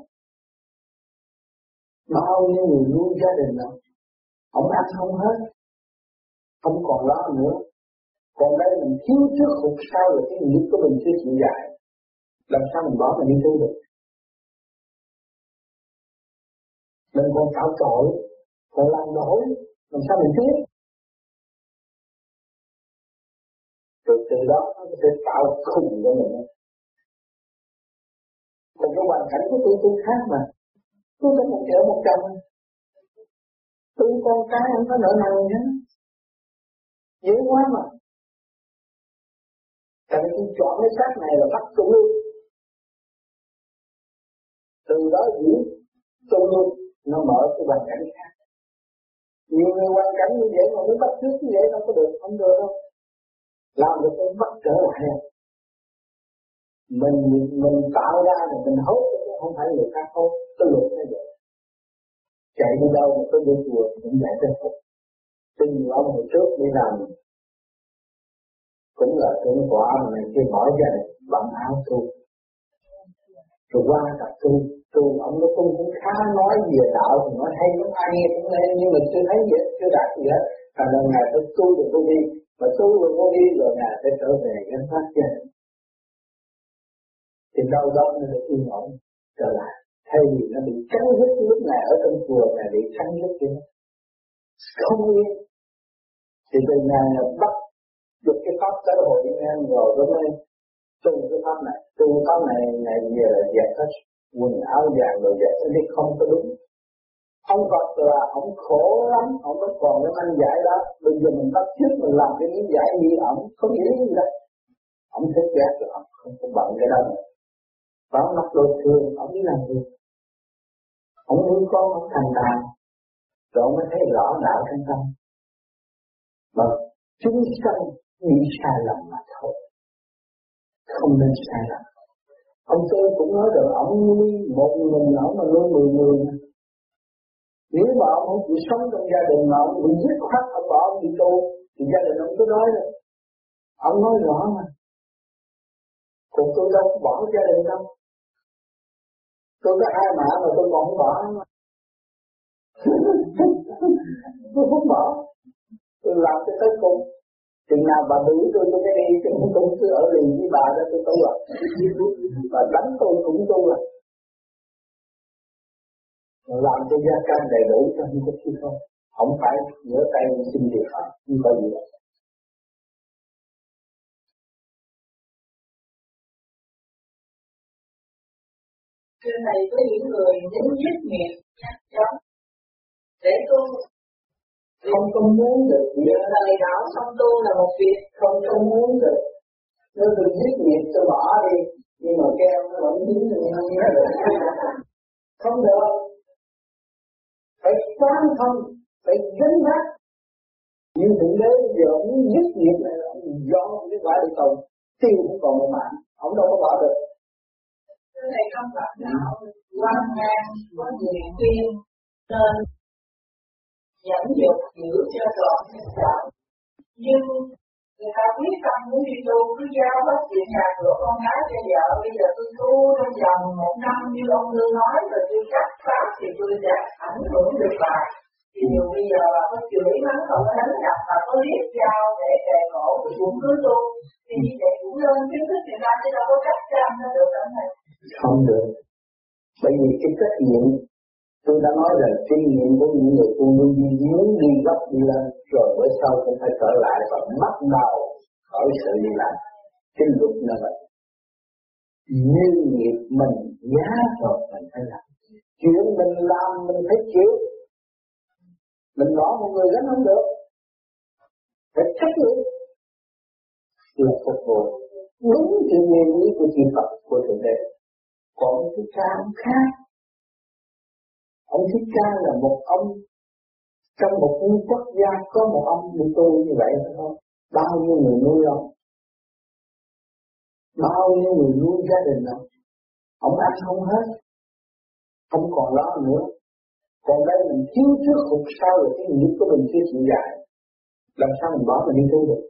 bao nhiêu người nuôi gia đình ông, ông ăn không hết, không còn lo nữa. Còn đây mình thiếu trước hụt sau là cái nghiệp của mình chưa chịu giải, làm sao mình bỏ mình đi tu được? Mình còn tạo tội, còn làm lỗi, làm sao mình biết? Rồi từ đó nó sẽ tạo khùng cho mình. Còn cái hoàn cảnh của tôi tôi khác mà, tôi có một vợ một chồng, tôi con cái không có nợ nần nhé, dễ quá mà. Tại vì tôi chọn cái xác này là bắt tu luôn. Từ đó diễn tu luôn, nó mở cái hoàn cảnh khác. Nhiều người hoàn cảnh như vậy mà muốn bắt trước như vậy đâu có được, không được đâu. Làm được tôi bắt trở lại. Mình mình tạo ra thì mình hốt, không phải người khác hốt, tôi luật như vậy. Chạy đi đâu mà tôi đi chùa cũng chạy tới hốt. Từng ông hồi trước đi làm cũng là thượng tọa mà này kia hỏi ra này bằng áo tu, rồi qua tập tu tu ông nó cũng cũng khá nói về đạo thì nói hay lắm, ai nghe cũng nghe, nhưng mà chưa thấy gì hết, chưa đạt gì hết. Thành ra ngày tôi tu được vô vi, mà tu được vô vi rồi ngày phải trở về gánh phát gia đình. Thì đâu đó nó được yên ổn trở lại, thay vì nó bị cắn rứt lúc này ở trong chùa này bị cắn rứt kia không yên. Thì từ ngày bắt được cái pháp xã hội Việt Nam rồi nó mới tu cái pháp này, tu pháp này ngày về là dẹp hết quần áo vàng rồi dẹp đi không có đúng. Ông Phật là ông khổ lắm, ông mới còn cái anh giải đó. Bây giờ mình bắt chước mình làm cái những giải như ông không nghĩ gì đâu. Ông thích ghét rồi ông không có bận cái đó nữa. Và ông mặc đồ thường, ông đi làm gì? Ông nuôi con, ông thành đạt, rồi ông mới thấy rõ đạo trong tâm. Mà chúng sanh nghĩ sai lầm mà thôi, không nên sai lầm. Ông tôi cũng nói rồi, ông nuôi một mình ông mà nuôi mười người. Nếu mà ông không chịu sống trong gia đình mà ông bị dứt khoát ông bỏ ông đi tu, thì gia đình ông cứ nói rồi. Ông nói rõ mà. Còn tôi đâu có bỏ gia đình đâu. Tôi có hai mẹ mà tôi còn không bỏ. Tôi không bỏ. Tôi làm cho tới cùng. Chừng nào bà đuổi tôi tôi mới đi, chứ không tôi cứ ở liền với bà đó tôi tu à. Bà đánh tôi cũng tu à. Làm cho gia can đầy đủ cho không có gì không. Không phải giữa tay xin việc họ, không có gì đâu. Trên này có những người muốn giết nghiệp chắc chắn để tu. Không có muốn được. Những lời đạo xong tu là một việc. Không có muốn được. Nếu tôi giết nghiệp tôi bỏ đi, nhưng mà keo nó vẫn dính thì không nhớ được. Không được. Phải quán thông, phải gánh vác. Nhưng Thượng Đế giờ muốn giết nghiệp này là ông do cái quả đi cầu, tiêu cũng còn một mạng, ông đâu có bỏ được. Cái này không phải đạo quan ngang có nhiều khuyên nên dẫn dụ giữ cho trọn nhân đạo. Nhưng người ta quyết tâm muốn đi tu, cứ giao hết chuyện nhà cửa con gái cho vợ. Bây giờ tôi tu trong vòng một năm như ông Lương nói, rồi tôi cắt pháp thì tôi sẽ ảnh hưởng được lại. Thì nhiều bây giờ là có chửi mắng, không có đánh đập, mà có liếc dao để kề cổ thì cũng cứ tu. Thì như vậy cũng nên kiến thức người ta chứ đâu có cách cho anh nó được đâu này. Không được. Bởi vì cái trách nhiệm, tôi đã nói là kinh nghiệm của những người tu luôn đi muốn đi gấp đi lên, rồi bữa sau cũng phải trở lại và bắt đầu khỏi sự đi lại. Cái luật là vậy. Như nghiệp mình giá rồi mình phải làm. Chuyện mình làm mình phải chịu. Mình bỏ một người gánh không được. Phải trách nhiệm là phục vụ đúng theo nguyên lý của chư Phật của Thượng Đế. Còn ông Thích Ca ông khác. Ông Thích Ca là một ông trong một quốc gia có một ông đi tu như vậy thôi. Bao nhiêu người nuôi ông, bao nhiêu người nuôi gia đình ông, ông ăn không hết, không còn lo nữa. Còn đây mình thiếu trước hụt sau là cái nghiệp của mình chưa chịu giải, làm sao mình bỏ mình đi tu được?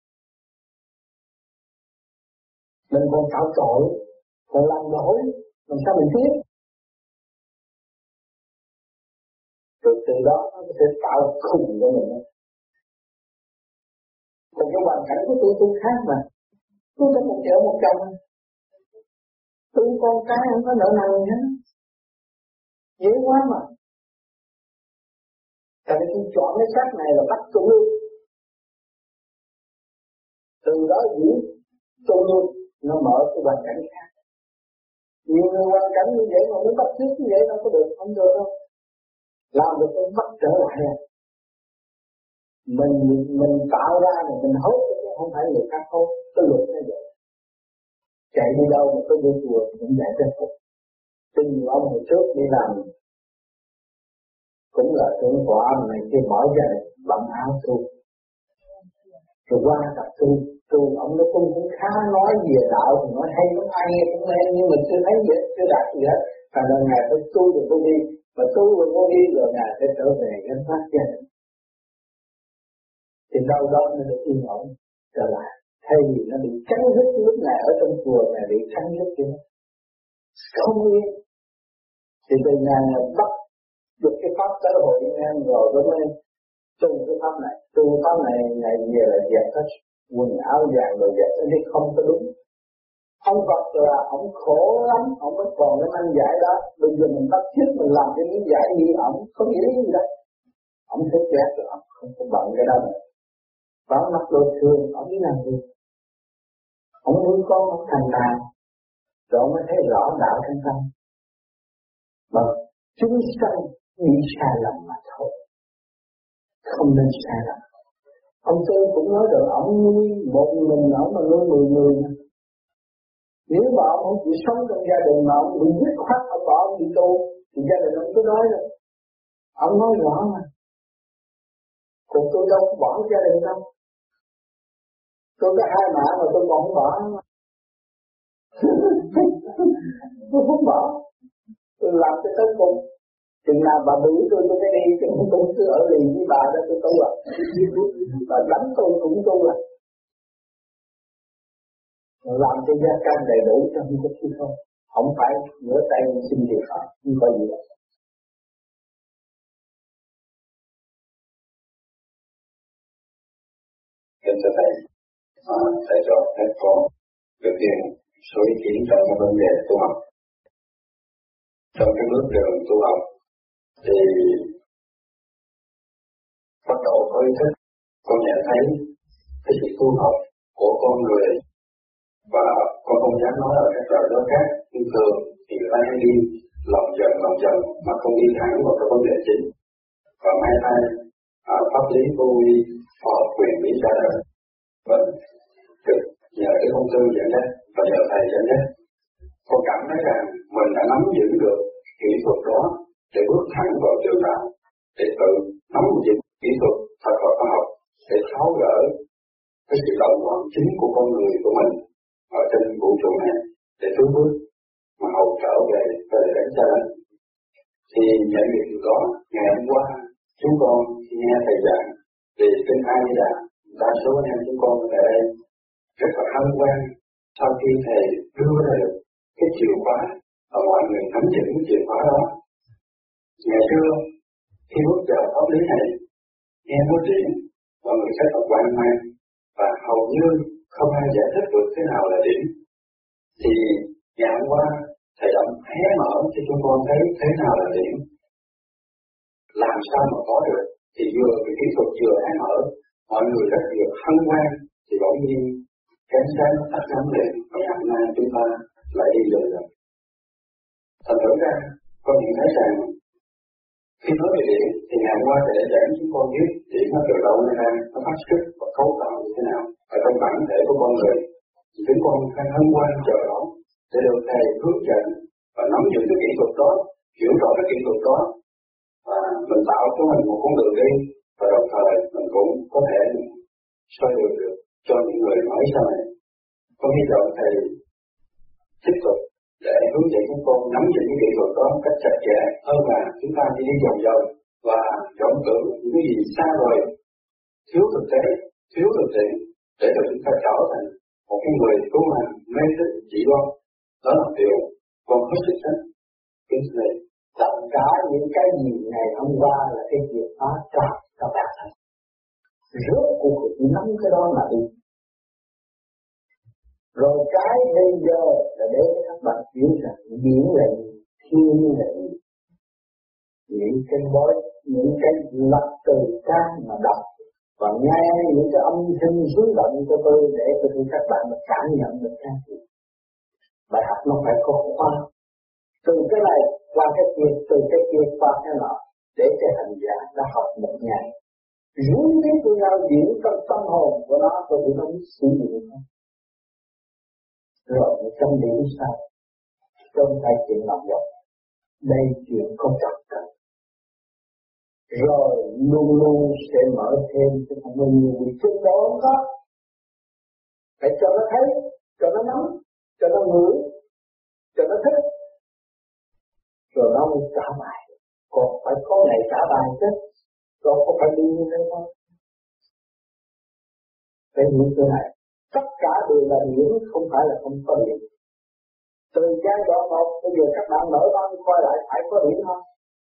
Mình còn tạo tội, còn làm lỗi, làm sao mình biết? Rồi từ đó nó sẽ tạo khùng cho mình. Còn cái hoàn cảnh của tôi tôi khác mà, tôi có một vợ một chồng, tôi con cái không có nợ nần hết, dễ quá mà. Tại vì tôi chọn cái sách này là bắt tôi luôn. Từ đó diễn tôi luôn, nó mở cái hoàn cảnh khác. Nhiều người hoàn cảnh như vậy mà muốn bắt chước như vậy đâu có được, không được đâu. Làm được tôi bắt trở lại à. Mình mình tạo ra mà mình hốt chứ không phải người khác hốt, cái luật như vậy. Chạy đi đâu mà có vô chùa cũng chạy trên phục. Từng nhiều ông hồi trước đi làm cũng là thượng tọa này kia mở ra bằng áo tu. Rồi qua tập tu, tu ông nó cũng cũng khá nói về đạo thì nói hay lắm, ai nghe cũng nghe, nhưng mà chưa thấy gì hết, chưa đạt gì hết. Thành ra ngài phải tu rồi vô đi, mà tu rồi vô đi rồi ngài phải trở về gánh vác gia đình. Thì đâu đó nó được yên ổn trở lại. Thay vì nó bị cắn rứt lúc này ở trong chùa này bị cắn rứt kia, không yên. Thì từ ngày bắt được cái pháp tới hội em rồi mới mới tu cái pháp này, tu pháp này ngày về là dẹp hết quần áo vàng rồi dẹp hết, nhưng không có đúng. Ông Phật là ông khổ lắm, ông mới còn cái năng giải đó. Bây giờ mình bắt chước mình làm cái miếng giải như ông, không nghĩ gì đâu. Ông thích ghét rồi, ông không có bận cái đó nữa. Và ông mặc đồ thường, ông biết làm gì. Ông nuôi con, ông thành đạt, rồi ông mới thấy rõ đạo trong tâm. Mà chúng sanh bị sai lầm mà thôi, không nên sai lầm. Ông Tư cũng nói rồi, ông nuôi một mình ông mà nuôi mười người. Nếu mà ông không chịu sống trong gia đình mà ông bị dứt khoát, ông bỏ ông đi tu, thì gia đình ông cứ nói rồi. Ông nói rõ mà. Còn tôi đâu có bỏ gia đình đâu. Tôi có hai mẹ mà tôi còn không bỏ. Tôi không bỏ. Tôi làm cho tới cùng. Chừng nào bà đuổi tôi tôi mới đi, chứ tôi cứ ở liền với bà đó tôi tu à. Bà đánh tôi cũng tu à. Làm cho gia can đầy đủ cho không có gì không. Không phải ngửa tay xin tiền họ, không có gì đâu. Kính thưa Thầy, à, Thầy cho phép có được tiên số ý kiến trong cái vấn đề tu học. Trong cái bước đường tu học thì bắt đầu có ý thức, con nhận thấy cái sự tu học của con người, và con không dám nói ở các loại đó khác, nhưng thường thì người ta hay đi lòng dần lòng dần mà không đi thẳng vào cái vấn đề chính. Và may thay à, pháp lý vô vi, khoa học quyền lý ra đời, và được nhờ cái công tư dẫn dắt và nhờ Thầy dẫn dắt, con cảm thấy rằng mình đã nắm giữ được kỹ thuật đó để bước thẳng vào trường đạo, để tự nắm giữ kỹ thuật thật và khoa học để tháo gỡ cái sự động loạn chính của con người của mình ở trên vũ trụ này, để tiến bước mà hậu trở về về đánh cha lãnh. Thì nhận được điều đó, ngày hôm qua chúng con nghe Thầy giảng về kinh A Di Đà, đa số anh em chúng con ở đây rất là hân hoan sau khi Thầy đưa ra được cái chìa khóa và mọi người nắm giữ cái chìa khóa đó. Ngày xưa Khi bước vào pháp lý này, nghe nói chuyện, mọi người sẽ thật quan mang và hầu như không ai giải thích được thế nào là điểm. Thì ngày hôm qua thầy đã hé mở cho chúng con thấy thế nào là điểm. Làm sao mà có được? Thì vừa cái kỹ thuật vừa hé mở, mọi người rất nhiều hân hoan, thì bỗng nhiên cái sáng nó tắt ngắm liền, và ngày nay chúng ta lại đi rồi rồi. Thành thử ra, con nhận thấy rằng khi nói về điểm thì ngày hôm qua thầy đã giảng chúng con biết điểm nó từ đâu ra, nó phát xuất và cấu tạo như thế nào ở trong bản thể của con người. Thì chúng con phải hân hoan chờ đón để được thầy hướng dẫn và nắm giữ cái kỹ thuật đó, hiểu rõ cái kỹ thuật đó, và mình tạo cho mình một con đường đi, và đồng thời mình cũng có thể soi đường được cho những người nói sau này. Con hy vọng thầy tiếp tục để hướng dẫn chúng con nắm giữ những kỹ thuật đó cách chặt chẽ hơn là chúng ta đi đi vòng vòng và vọng tưởng những cái gì xa vời, thiếu thực tế, thiếu thực tiễn để cho chúng ta trở thành một cái người tu hành mê tín chỉ đoan. Đó là điều con hết sức thích. Kính thưa tất cả những cái gì ngày hôm qua là cái việc phá trào các bạn thấy. Rốt cuộc nắm cái đó mà đi. Rồi cái bây giờ là để các bạn hiểu rằng diễn là gì, thiên là gì. Những cái bói, những cái lập từ trang mà đọc và nghe những cái âm thanh xúc động của tôi để cho các bạn mà cảm nhận được cái gì. Bài học nó phải có khoa. Từ cái này qua cái kia, từ cái kia qua cái nọ, để cho hành giả đã học một ngày. Rú biết của nhau diễn trong tâm hồn của nó, rồi thì nó biết sử dụng không. Rồi nó tâm điểm sao? Trong tay chuyện làm dọc. Đây chuyện có trật tự. Rồi luôn luôn sẽ mở thêm cho không có nhiều việc chung đó không có. Phải cho nó thấy, cho nó nắm, cho nó ngửi, cho nó thích. Rồi nó mới trả bài. Còn phải có ngày trả bài chứ. Còn không phải đi như thế thôi. Phải hiểu chỗ này. Tất cả đều là điểm, không phải là không có điểm. Từ giai đoạn một, bây giờ các bạn mở tâm coi lại phải có điểm không?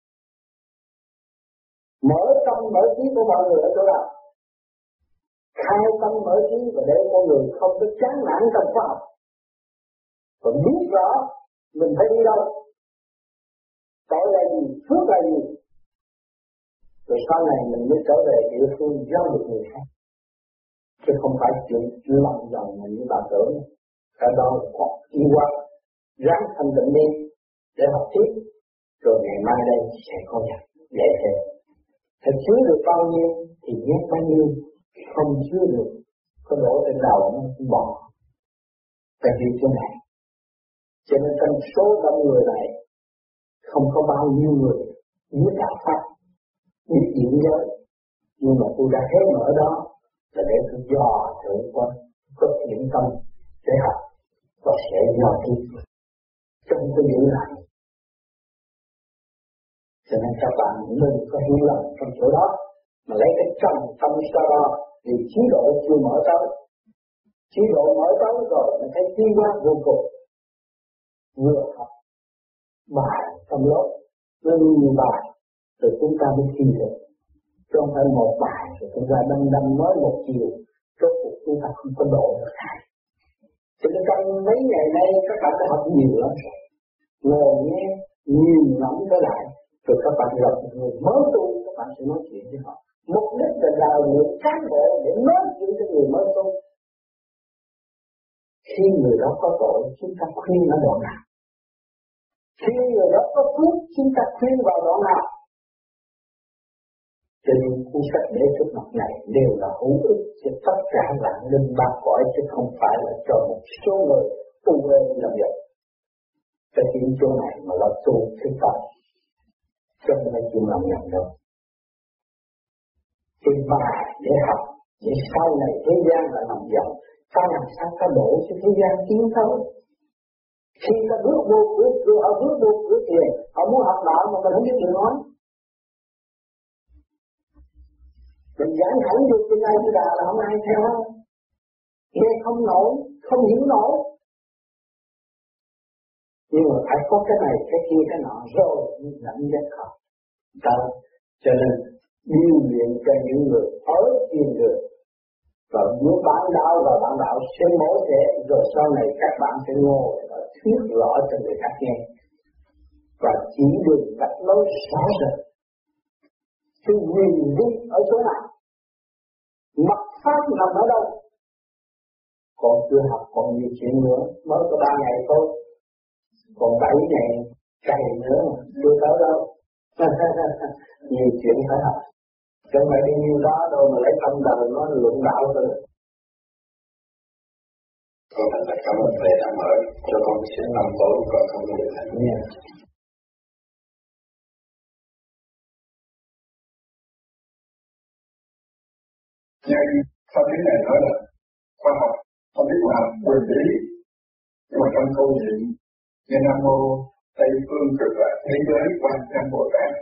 Mở tâm mở trí của mọi người ở chỗ nào? Khai tâm mở trí và để mọi người không có chán nản trong khoa học. Và biết rõ mình phải đi đâu. Tội là gì? Phước là gì? Rồi sau này mình mới trở về địa phương giáo dục người khác. Chứ không phải chuyện lòng vòng mình như bà tưởng. Cả đó là còn đi qua. Ráng thanh tịnh đi để học tiếp. Rồi ngày mai đây sẽ có nhận dễ thêm. Thật chứa được bao nhiêu thì nhét bao nhiêu. Không chứa được. Có đổ trên đầu nó cũng bỏ. Phải hiểu chỗ này. Cho nên trong số đông người này không có bao nhiêu người biết đạo pháp, biết diễn giới. Nhưng mà tôi đã hé mở đó là để tôi dò thử qua có thiện tâm để học và sẽ dò tiếp. Trong tôi giữ lại. Cho nên các bạn nên có hiểu lầm trong chỗ đó mà lấy cái trầm tâm sau đó thì chế độ chưa mở tới. Chế độ mở tới rồi mình thấy tiến hóa vô cùng. Vừa học bài trong lớp với nhiều bài rồi chúng ta mới thi được. Chứ không phải một bài rồi chúng ta đâm đâm nói một chiều rốt cuộc chúng ta không có độ được ai. Cho nên trong mấy ngày nay các bạn đã học nhiều lắm rồi. Ngồi nghe nhiều lắm trở lại rồi các bạn gặp người mới tu các bạn sẽ nói chuyện với họ. Mục đích là đào luyện cán bộ để nói chuyện cho người mới tu. Khi người đó có tội chúng ta khuyên ở đoạn nào? Khi người đó có phước chúng ta khuyên vào đoạn nào? Cho nên cuốn sách để trước mặt này đều là hữu ích cho tất cả vạn linh ba cõi chứ không phải là cho một số người tu lên làm việc. Cái chuyện chỗ này mà lo tu cái tâm, cho nên là chuyện làm nhận đâu. Cái bài để học, để sau này thế gian là làm giọng, ta làm sao ta đổ cho thế gian tiến tới. Khi ta bước vô cửa cửa, họ bước vô cửa tiền, họ muốn học đạo mà mình không biết điều nói. Mình giảng thẳng được trên đây cái đà là không ai theo không? Nghe không nổi, không hiểu nổi. Nhưng mà phải có cái này, cái kia, cái nọ rồi mới dẫn dắt họ. Đâu, Cho nên điêu luyện cho những người ở thiên đường. Và muốn bán đạo và bán đạo sẽ mổ sẽ, rồi sau này các bạn sẽ ngồi và thuyết rõ cho người khác nghe. Và chỉ đường cách nói rõ rệt. Cái quyền lý ở chỗ nào? Mặt pháp nằm ở đâu? Còn chưa học còn nhiều chuyện nữa, mới có ba ngày thôi. Còn bảy ngày cày nữa mà, chưa tới đâu. Nhiều chuyện phải học. Chẳng phải đi nhiêu đó đâu mà lấy tâm đời nó luận đạo thôi. Con thành thật cảm ơn thầy đã mở cho con sự tâm tối còn không có được thành. Yeah. Nhưng pháp lý này nói là khoa học, không biết khoa học quyền lý. Nhưng mà trong câu niệm như Nam Mô Tây Phương Cực Lạc Thế Giới Quan Thế Bồ Tát,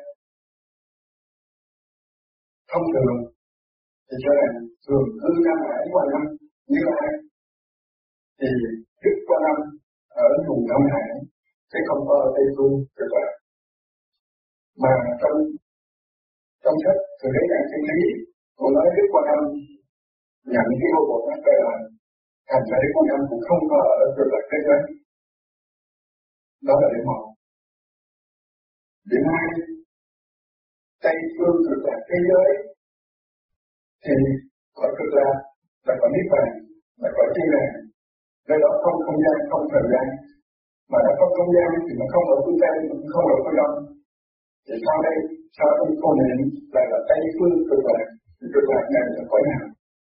thông thường thì cho rằng thường cứ năm hải qua năm như lai thì Đức Quan Âm ở vùng Nam Hải sẽ không có ở Tây Phương Cực Lạc. Mà trong trong sách Thượng Đế Giảng Chân Lý, cô nói Đức Quan Âm nhận cái vô Bồ Tát về là thành ra Đức Quan Âm cũng không có ở Cực Lạc Thế Giới. Đó là điểm một. Điểm hai, Tây Phương Cực Lạc Thế Giới thì cõi Cực Lạc là cõi Niết Bàn, là cõi Thiên Đàng. Nơi đó không không gian, không thời gian. Mà đã không không gian thì nó không ở phương Tây, nó không ở phương Đông. Thì sau đây, sau đây cô niệm lại là Tây Phương Cực Lạc. Cực Lạc này là cõi nào?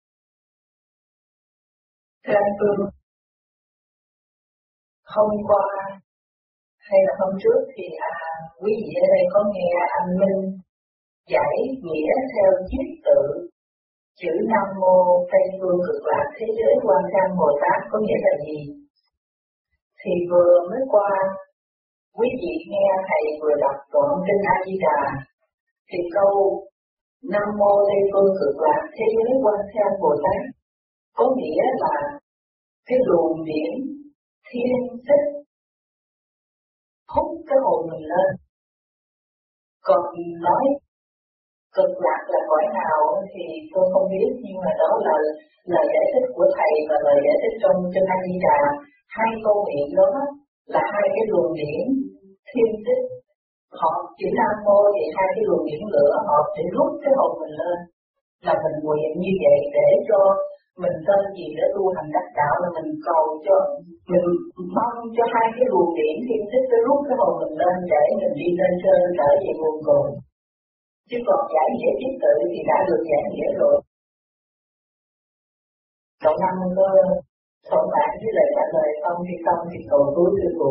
Thưa anh Phương, hôm qua hay là hôm trước thì à, quý vị ở đây có nghe anh Minh giải nghĩa theo chiết tự chữ Nam Mô Tây Phương Cực Lạc Thế Giới Quan Thế Bồ Tát có nghĩa là gì? Thì vừa mới qua quý vị nghe thầy vừa đọc đoạn kinh A Di Đà thì câu Nam Mô Tây Phương Cực Lạc Thế Giới Quan Thế Bồ Tát có nghĩa là cái luồng điển thiên tích hút cái hồn mình lên. Còn nói cực lạc là cõi nào thì tôi không biết, nhưng mà đó là lời giải thích của thầy và lời giải thích trong trên A Di Đà. Hai câu miệng đó là hai cái luồng điển thiên tích họ chữ Nam Mô thì hai cái luồng điển lửa họ để rút cái hồn mình lên, là mình nguyện như vậy để cho mình tên gì để tu hành đắc đạo, là mình cầu cho mình mong cho hai cái luồng điển thiên tích để rút cái hồn mình lên để mình đi lên trên trở về nguồn cội. Chứ còn giải nghĩa chiết tự thì đã được giải nghĩa rồi. Cậu Năm có thỏa mãn với lời trả lời không? Thì không thì cầu cứu sư phụ.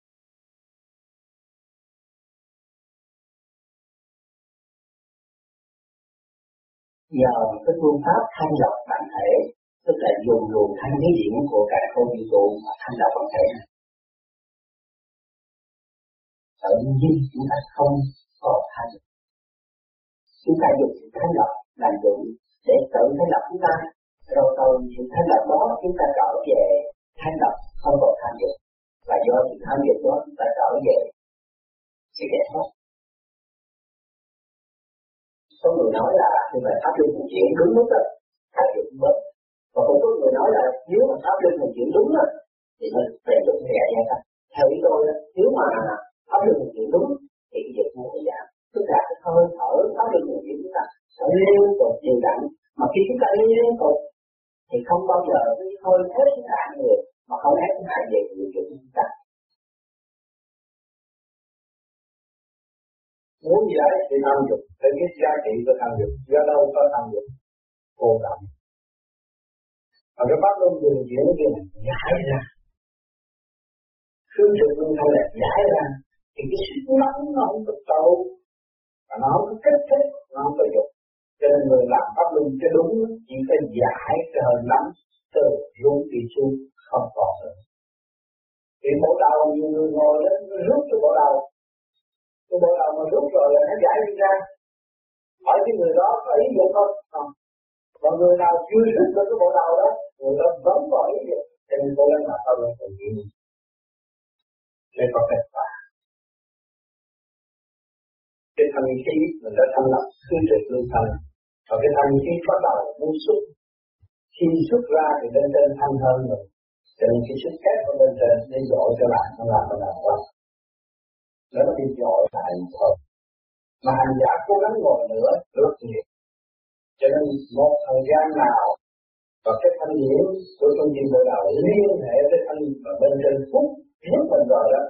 Nhờ cái phương pháp thanh lọc bản thể, tức là dùng luồng thanh khí điển của cả không vũ trụ mà thanh lọc bản thể này. Tự nhiên chúng ta không còn thanh. Chúng ta dùng sự thanh lọc làm chủ để tự thanh lọc chúng ta, rồi từ sự thanh lọc đó chúng ta trở về thanh lọc không còn tham dục, và do sự tham dục đó chúng ta trở về sự giải thoát. Có người nói là như vậy pháp luân vận chuyển đúng mức đó, tham dục mất. Và cũng có người nói là nếu mà pháp luân vận chuyển đúng đó, thì nó phải dục nhẹ nhàng thôi. Theo ý tôi đó, nếu mà pháp luân vận chuyển đúng thì cái dục nó sẽ giảm. Tức là cái hơi thở pháp luân vận chuyển chúng ta sẽ liên tục đều đặn. Mà khi chúng ta liên tục thì không bao giờ cái hơi hết hại người mà không hết hại về người dục chúng ta. Muốn giải thì tham dục, phải biết giá trị của tham dục, do đâu có tham dục, cô động. Và cái pháp luân thường chuyển kia này giải ra, khương trực luân thanh là giải ra, thì cái sức nóng nó không có tấu, và nó không có kích thích, nó không có dục. Cho nên người làm pháp luân cho đúng, chỉ phải giải cái hơi nóng, từ rung đi xuống, không còn nữa. Thì bộ đầu nhiều người ngồi đó, nó rút cái bộ đầu, cái bộ đầu mà rút rồi là nó giải đi ra. Hỏi cái người đó có ý dụng không? Không. Còn người nào chưa rút được cái bộ đầu đó, người đó vẫn có ý dụng. Cho nên cô lên mặt tôi là tự nhiên. Để có kết quả. cái thanh khí mình đã thành lập khứ trực lưu thanh, và cái thanh khí bắt đầu muốn xuất, khi xuất ra thì bên trên thanh hơn rồi, cho nên cái sức ép của bên trên để dội cho lại, nó làm nó làm quá, nó nó bị dội lại thôi. Mà hành giả cố gắng ngồi nữa rất nhiều, cho nên một thời gian nào và cái thanh nhiễm của trung tâm bộ đầu liên hệ với thanh và bên trên phút giúp mình rồi đó,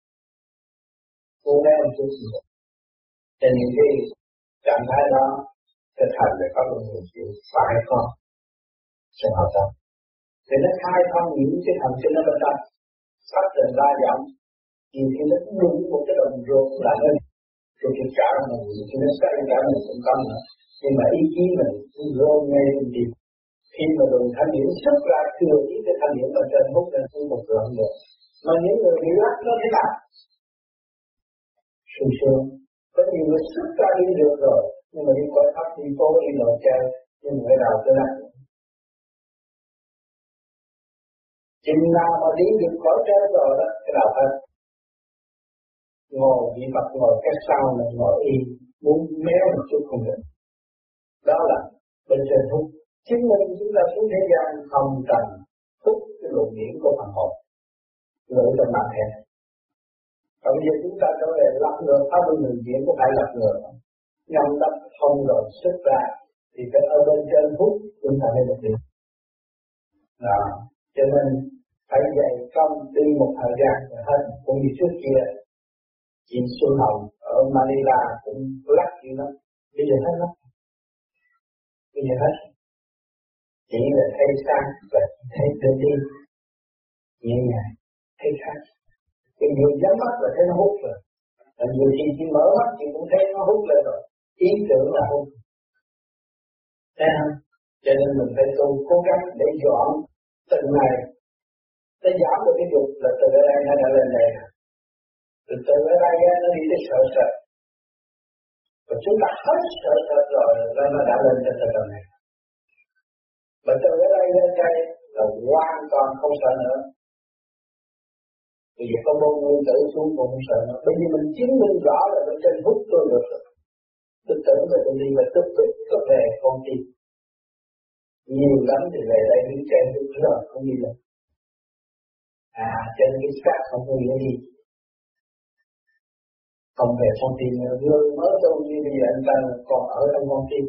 cô bé một chút gì, cho nên cái trạng thái đó cái thành để có một người chịu phải không, sẽ hợp tâm, thì nó khai thông những cái thần kinh ở bên trong, phát triển đa dạng, nhiều khi nó cũng đúng một cái đồng ruột là nên rồi cái cả mình thì nó sẽ cả mình cũng có nữa, nhưng mà ý chí mình cũng rôn ngay trong tim. Khi mà đường thanh điển xuất ra thừa ý cái thanh điển mà trên hút lên cũng một lượng được. Mà những người bị lắc nó thế nào? Sung sướng. Có nhiều người xuất ra đi được rồi, nhưng mà đi coi thấp đi phố đi lột chơi, nhưng mà cái nào tới lắc. Chừng nào mà đi được khỏi chơi rồi đó, cái nào hết. Ngồi bị Phật ngồi cái sau mình ngồi yên, muốn méo một chút không được. Đó là bên trên hút. Chứng minh chúng ta xuống thế gian không cần hút cái luồng điển của phần hồn ngự trong bản thể. Và bây giờ chúng ta trở về lặp ngược pháp luân thường chuyển có phải lặp ngược nhằm đắp không rồi xuất ra thì phải ở bên trên hút chúng ta mới được điều. Đó, cho nên phải dạy công đi một thời gian rồi hết. Cũng như trước kia chị Xuân Hồng ở Manila cũng lắc chuyện đó, bây giờ hết lắm, bây giờ hết. Chỉ là thấy sáng và thấy tự đi nhẹ nhàng, thấy khác. Cái nhiều nhắm mắt là thấy nó hút rồi. Và nhiều khi chỉ mở mắt thì cũng thấy nó hút lên rồi. Ý tưởng là hút. Thấy không? Cho nên mình phải tu cố gắng để dọn từng ngày. Để giảm được cái dục là từ ở đây nó đã lên đây. Từ từ ở đây nó đi tới sợ sợ. Và chúng ta hết sợ sợ rồi nó đã lên trên tầng này. Mà từ ở đây lên đây là hoàn toàn không sợ nữa. Vì vậy không bao nguyên tử xuống cũng không sợ nữa. Bởi vì mình chứng minh rõ là bên trên hút tôi được rồi. Tôi tưởng về tôi đi và tiếp tục có về con tim. Nhiều lắm thì về đây đứng trên tôi rồi không đi được. À trên cái xác không có nghĩa gì. Không về con tim nữa. Người mới tu như bây giờ anh ta còn ở trong con tim.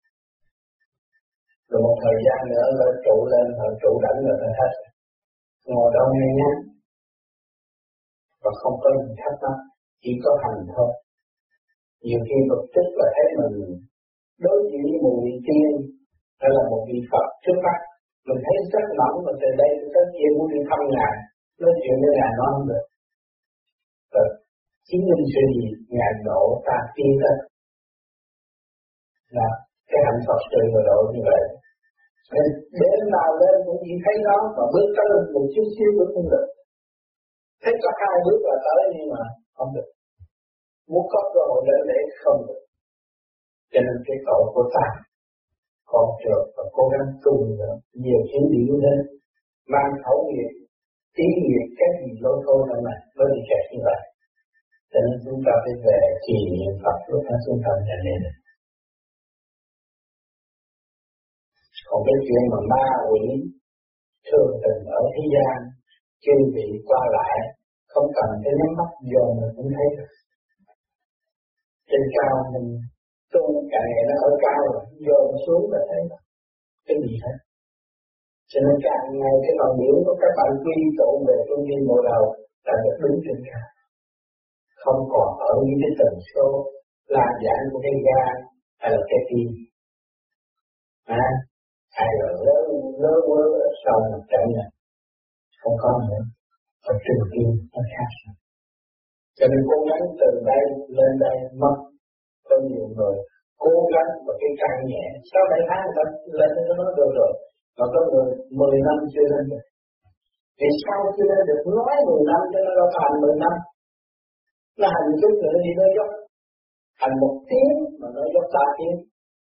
Rồi một thời gian nữa nó trụ lên, rồi trụ đảnh rồi nó hết. Ngồi đâu ngay nhá. Và không có gì thắc mắc, chỉ có hành thôi. Nhiều khi bực tức là thấy mình đối diện với một vị tiên hay là một vị Phật trước mắt, mình thấy rất nóng mà từ đây tới kia muốn đi thăm Ngài, nói chuyện với Ngài nói không được. Rồi chứng minh sự gì Ngài độ ta tiên tới. Là cái hạnh Phật sự và độ như vậy. Nên đến nào lên cũng chỉ thấy nó mà bước tới một chút xíu cũng không được. Thấy có hai bước là tới nhưng mà không được. Muốn có cơ hội đến để không được. Cho nên cái tội của ta còn trượt và cố gắng tu nữa. Nhiều chuyến đi đến mang khẩu nghiệp, ý nghiệp cái gì lôi thôi trong này mới bị kẹt như vậy. Cho nên chúng ta phải về trì niệm Phật lúc nó xuống tâm trở nên. Còn cái chuyện mà ma quỷ thường tình ở thế gian chư vị qua lại không cần cái nhắm mắt dồn mình cũng thấy được. Trên cao mình tu càng ngày nó ở cao rồi dồn xuống là thấy được cái gì hết. Cho nên càng ngày cái lòng điển của các bạn quy tụ về trung tâm bộ đầu là được đứng trên cao, không còn ở những cái tần số lan giảng của cái gan hay là cái tim. À, hay là lỡ lỡ lỡ sau một trận này không có nữa, ở trường tim nó khác. Cho nên cố gắng từ đây lên đây mất. Có nhiều người cố gắng và cái càng nhẹ sau bảy tháng người ta lên nó nói được rồi, mà có người mười năm chưa lên được. Vì sao chưa lên được nói mười năm cho nó đâu thành mười năm. Nó hành chút nữa đi nó dốc, hành một tiếng mà nó dốc ba tiếng,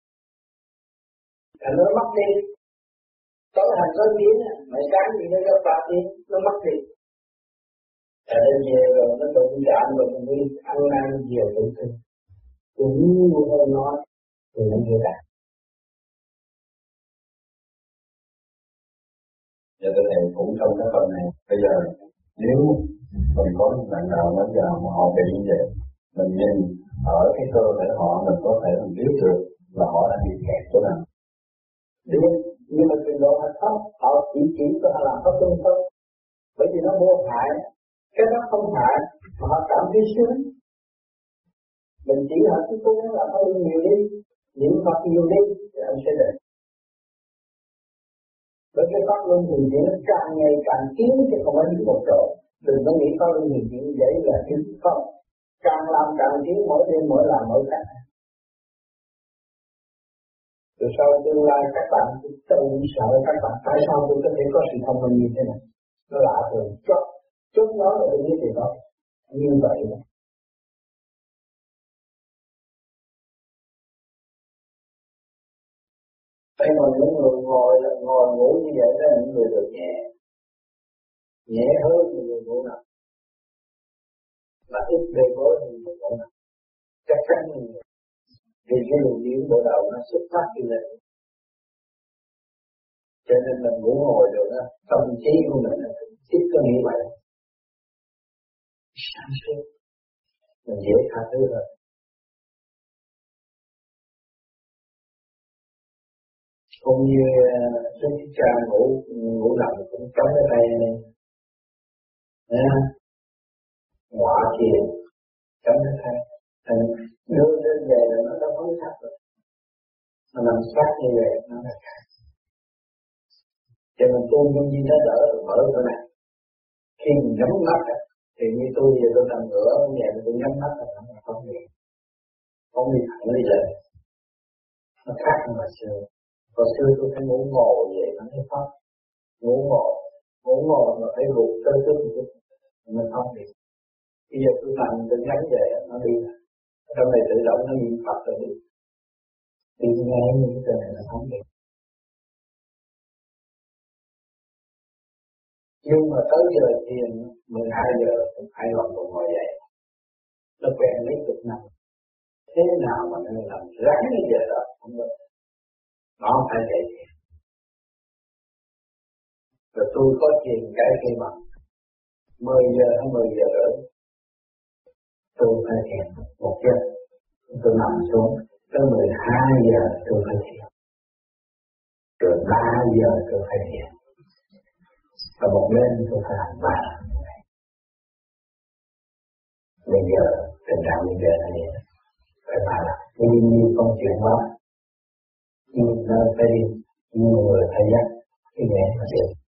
thành nó mất đi. Tối hành có tiếng, mà sáng thì nó dốc ba tiếng, nó mất đi. Ở đây về rồi nó tụng chạm rồi mình đi ăn năn nhiều tụng kinh. Đúng như tôi nói thì nó như vậy. Giờ tôi thầy cũng trong cái phần này, bây giờ nếu mình có bạn nào bây giờ mà họ bị như vậy, mình nhìn ở cái cơ thể họ, mình có thể mình biết được là họ đã bị kẹt chỗ nào. Đúng, nhưng mà trình độ họ không, họ chỉ chỉ có họ làm có tương không, bởi vì nó vô hại, cái đó không hại, mà họ cảm thấy sướng. Mình chỉ họ cứ cố gắng làm họ nhiều đi, niệm Phật nhiều đi, thì anh sẽ được. Bởi cái pháp luân thường chuyển nó càng ngày càng tiến chứ không phải đi một chỗ. Đừng có nghĩ pháp luân thường chuyển dễ là tiến không. Càng làm càng tiến, mỗi đêm mỗi làm mỗi cách. Từ sau tương lai các bạn tự sợ các bạn tại sao tôi có thể có sự thông minh như thế này. Nó lạ thường, chốt, chốt nó là tôi biết điều đó. Như vậy là Thế mà những người ngồi là ngồi ngủ như vậy đó, những người được nhẹ, nhẹ hơn những người ngủ nằm, mà ít bê bối hơn người ngủ nằm. Chắc chắn như vậy. Vì cái luồng điển bộ đầu nó xuất phát đi lên. Cho nên mình ngủ ngồi được đó, tâm trí của mình là thích có nghĩ vậy. Sáng suốt, mình dễ tha thứ hơn. Cũng như Đức Thích Ca ngủ ngủ nằm cũng chống cái tay này, à, ngọa thiền chống cái tay, thành đưa lên về là nó đã phóng thắt rồi, nó nằm sát như vậy nó là khác. Cho nên tu như như nó đỡ mở chỗ này. Khi mình nhắm mắt thì như tôi giờ tôi nằm ngửa nhẹ tôi nhắm mắt là nó không gì, không đi thẳng đi lên, nó khác hơn hồi xưa. Hồi xưa tôi thấy ngủ ngồi vậy nó thấy pháp, ngủ ngồi, ngủ ngồi mà thấy gục tới trước một chút, nó không đi. Bây giờ tôi nằm tôi nhắm về nó đi, trong này tự động nó niệm Phật rồi đi, đi nghe những cái này nó không đi. Nhưng mà tới giờ thiền mười hai giờ cũng hai lần còn ngồi dậy, nó quen mấy chục năm, thế nào mà nó làm ráng cái giờ đó không được, nó phải dậy thiền. Rồi tôi có thiền cái khi mà mười giờ hay mười giờ rưỡi tôi phải thiền một giờ, tôi nằm xuống tới mười hai giờ tôi phải thiền, rồi ba giờ tôi phải thiền, và một đêm tôi phải làm ba lần như vậy. Bây giờ tình trạng bây giờ là gì? Phải ba lần, nhưng nhiều công chuyện quá, nhưng nơi phải đi, nhiều người phải dắt, cái nhẹ mà được.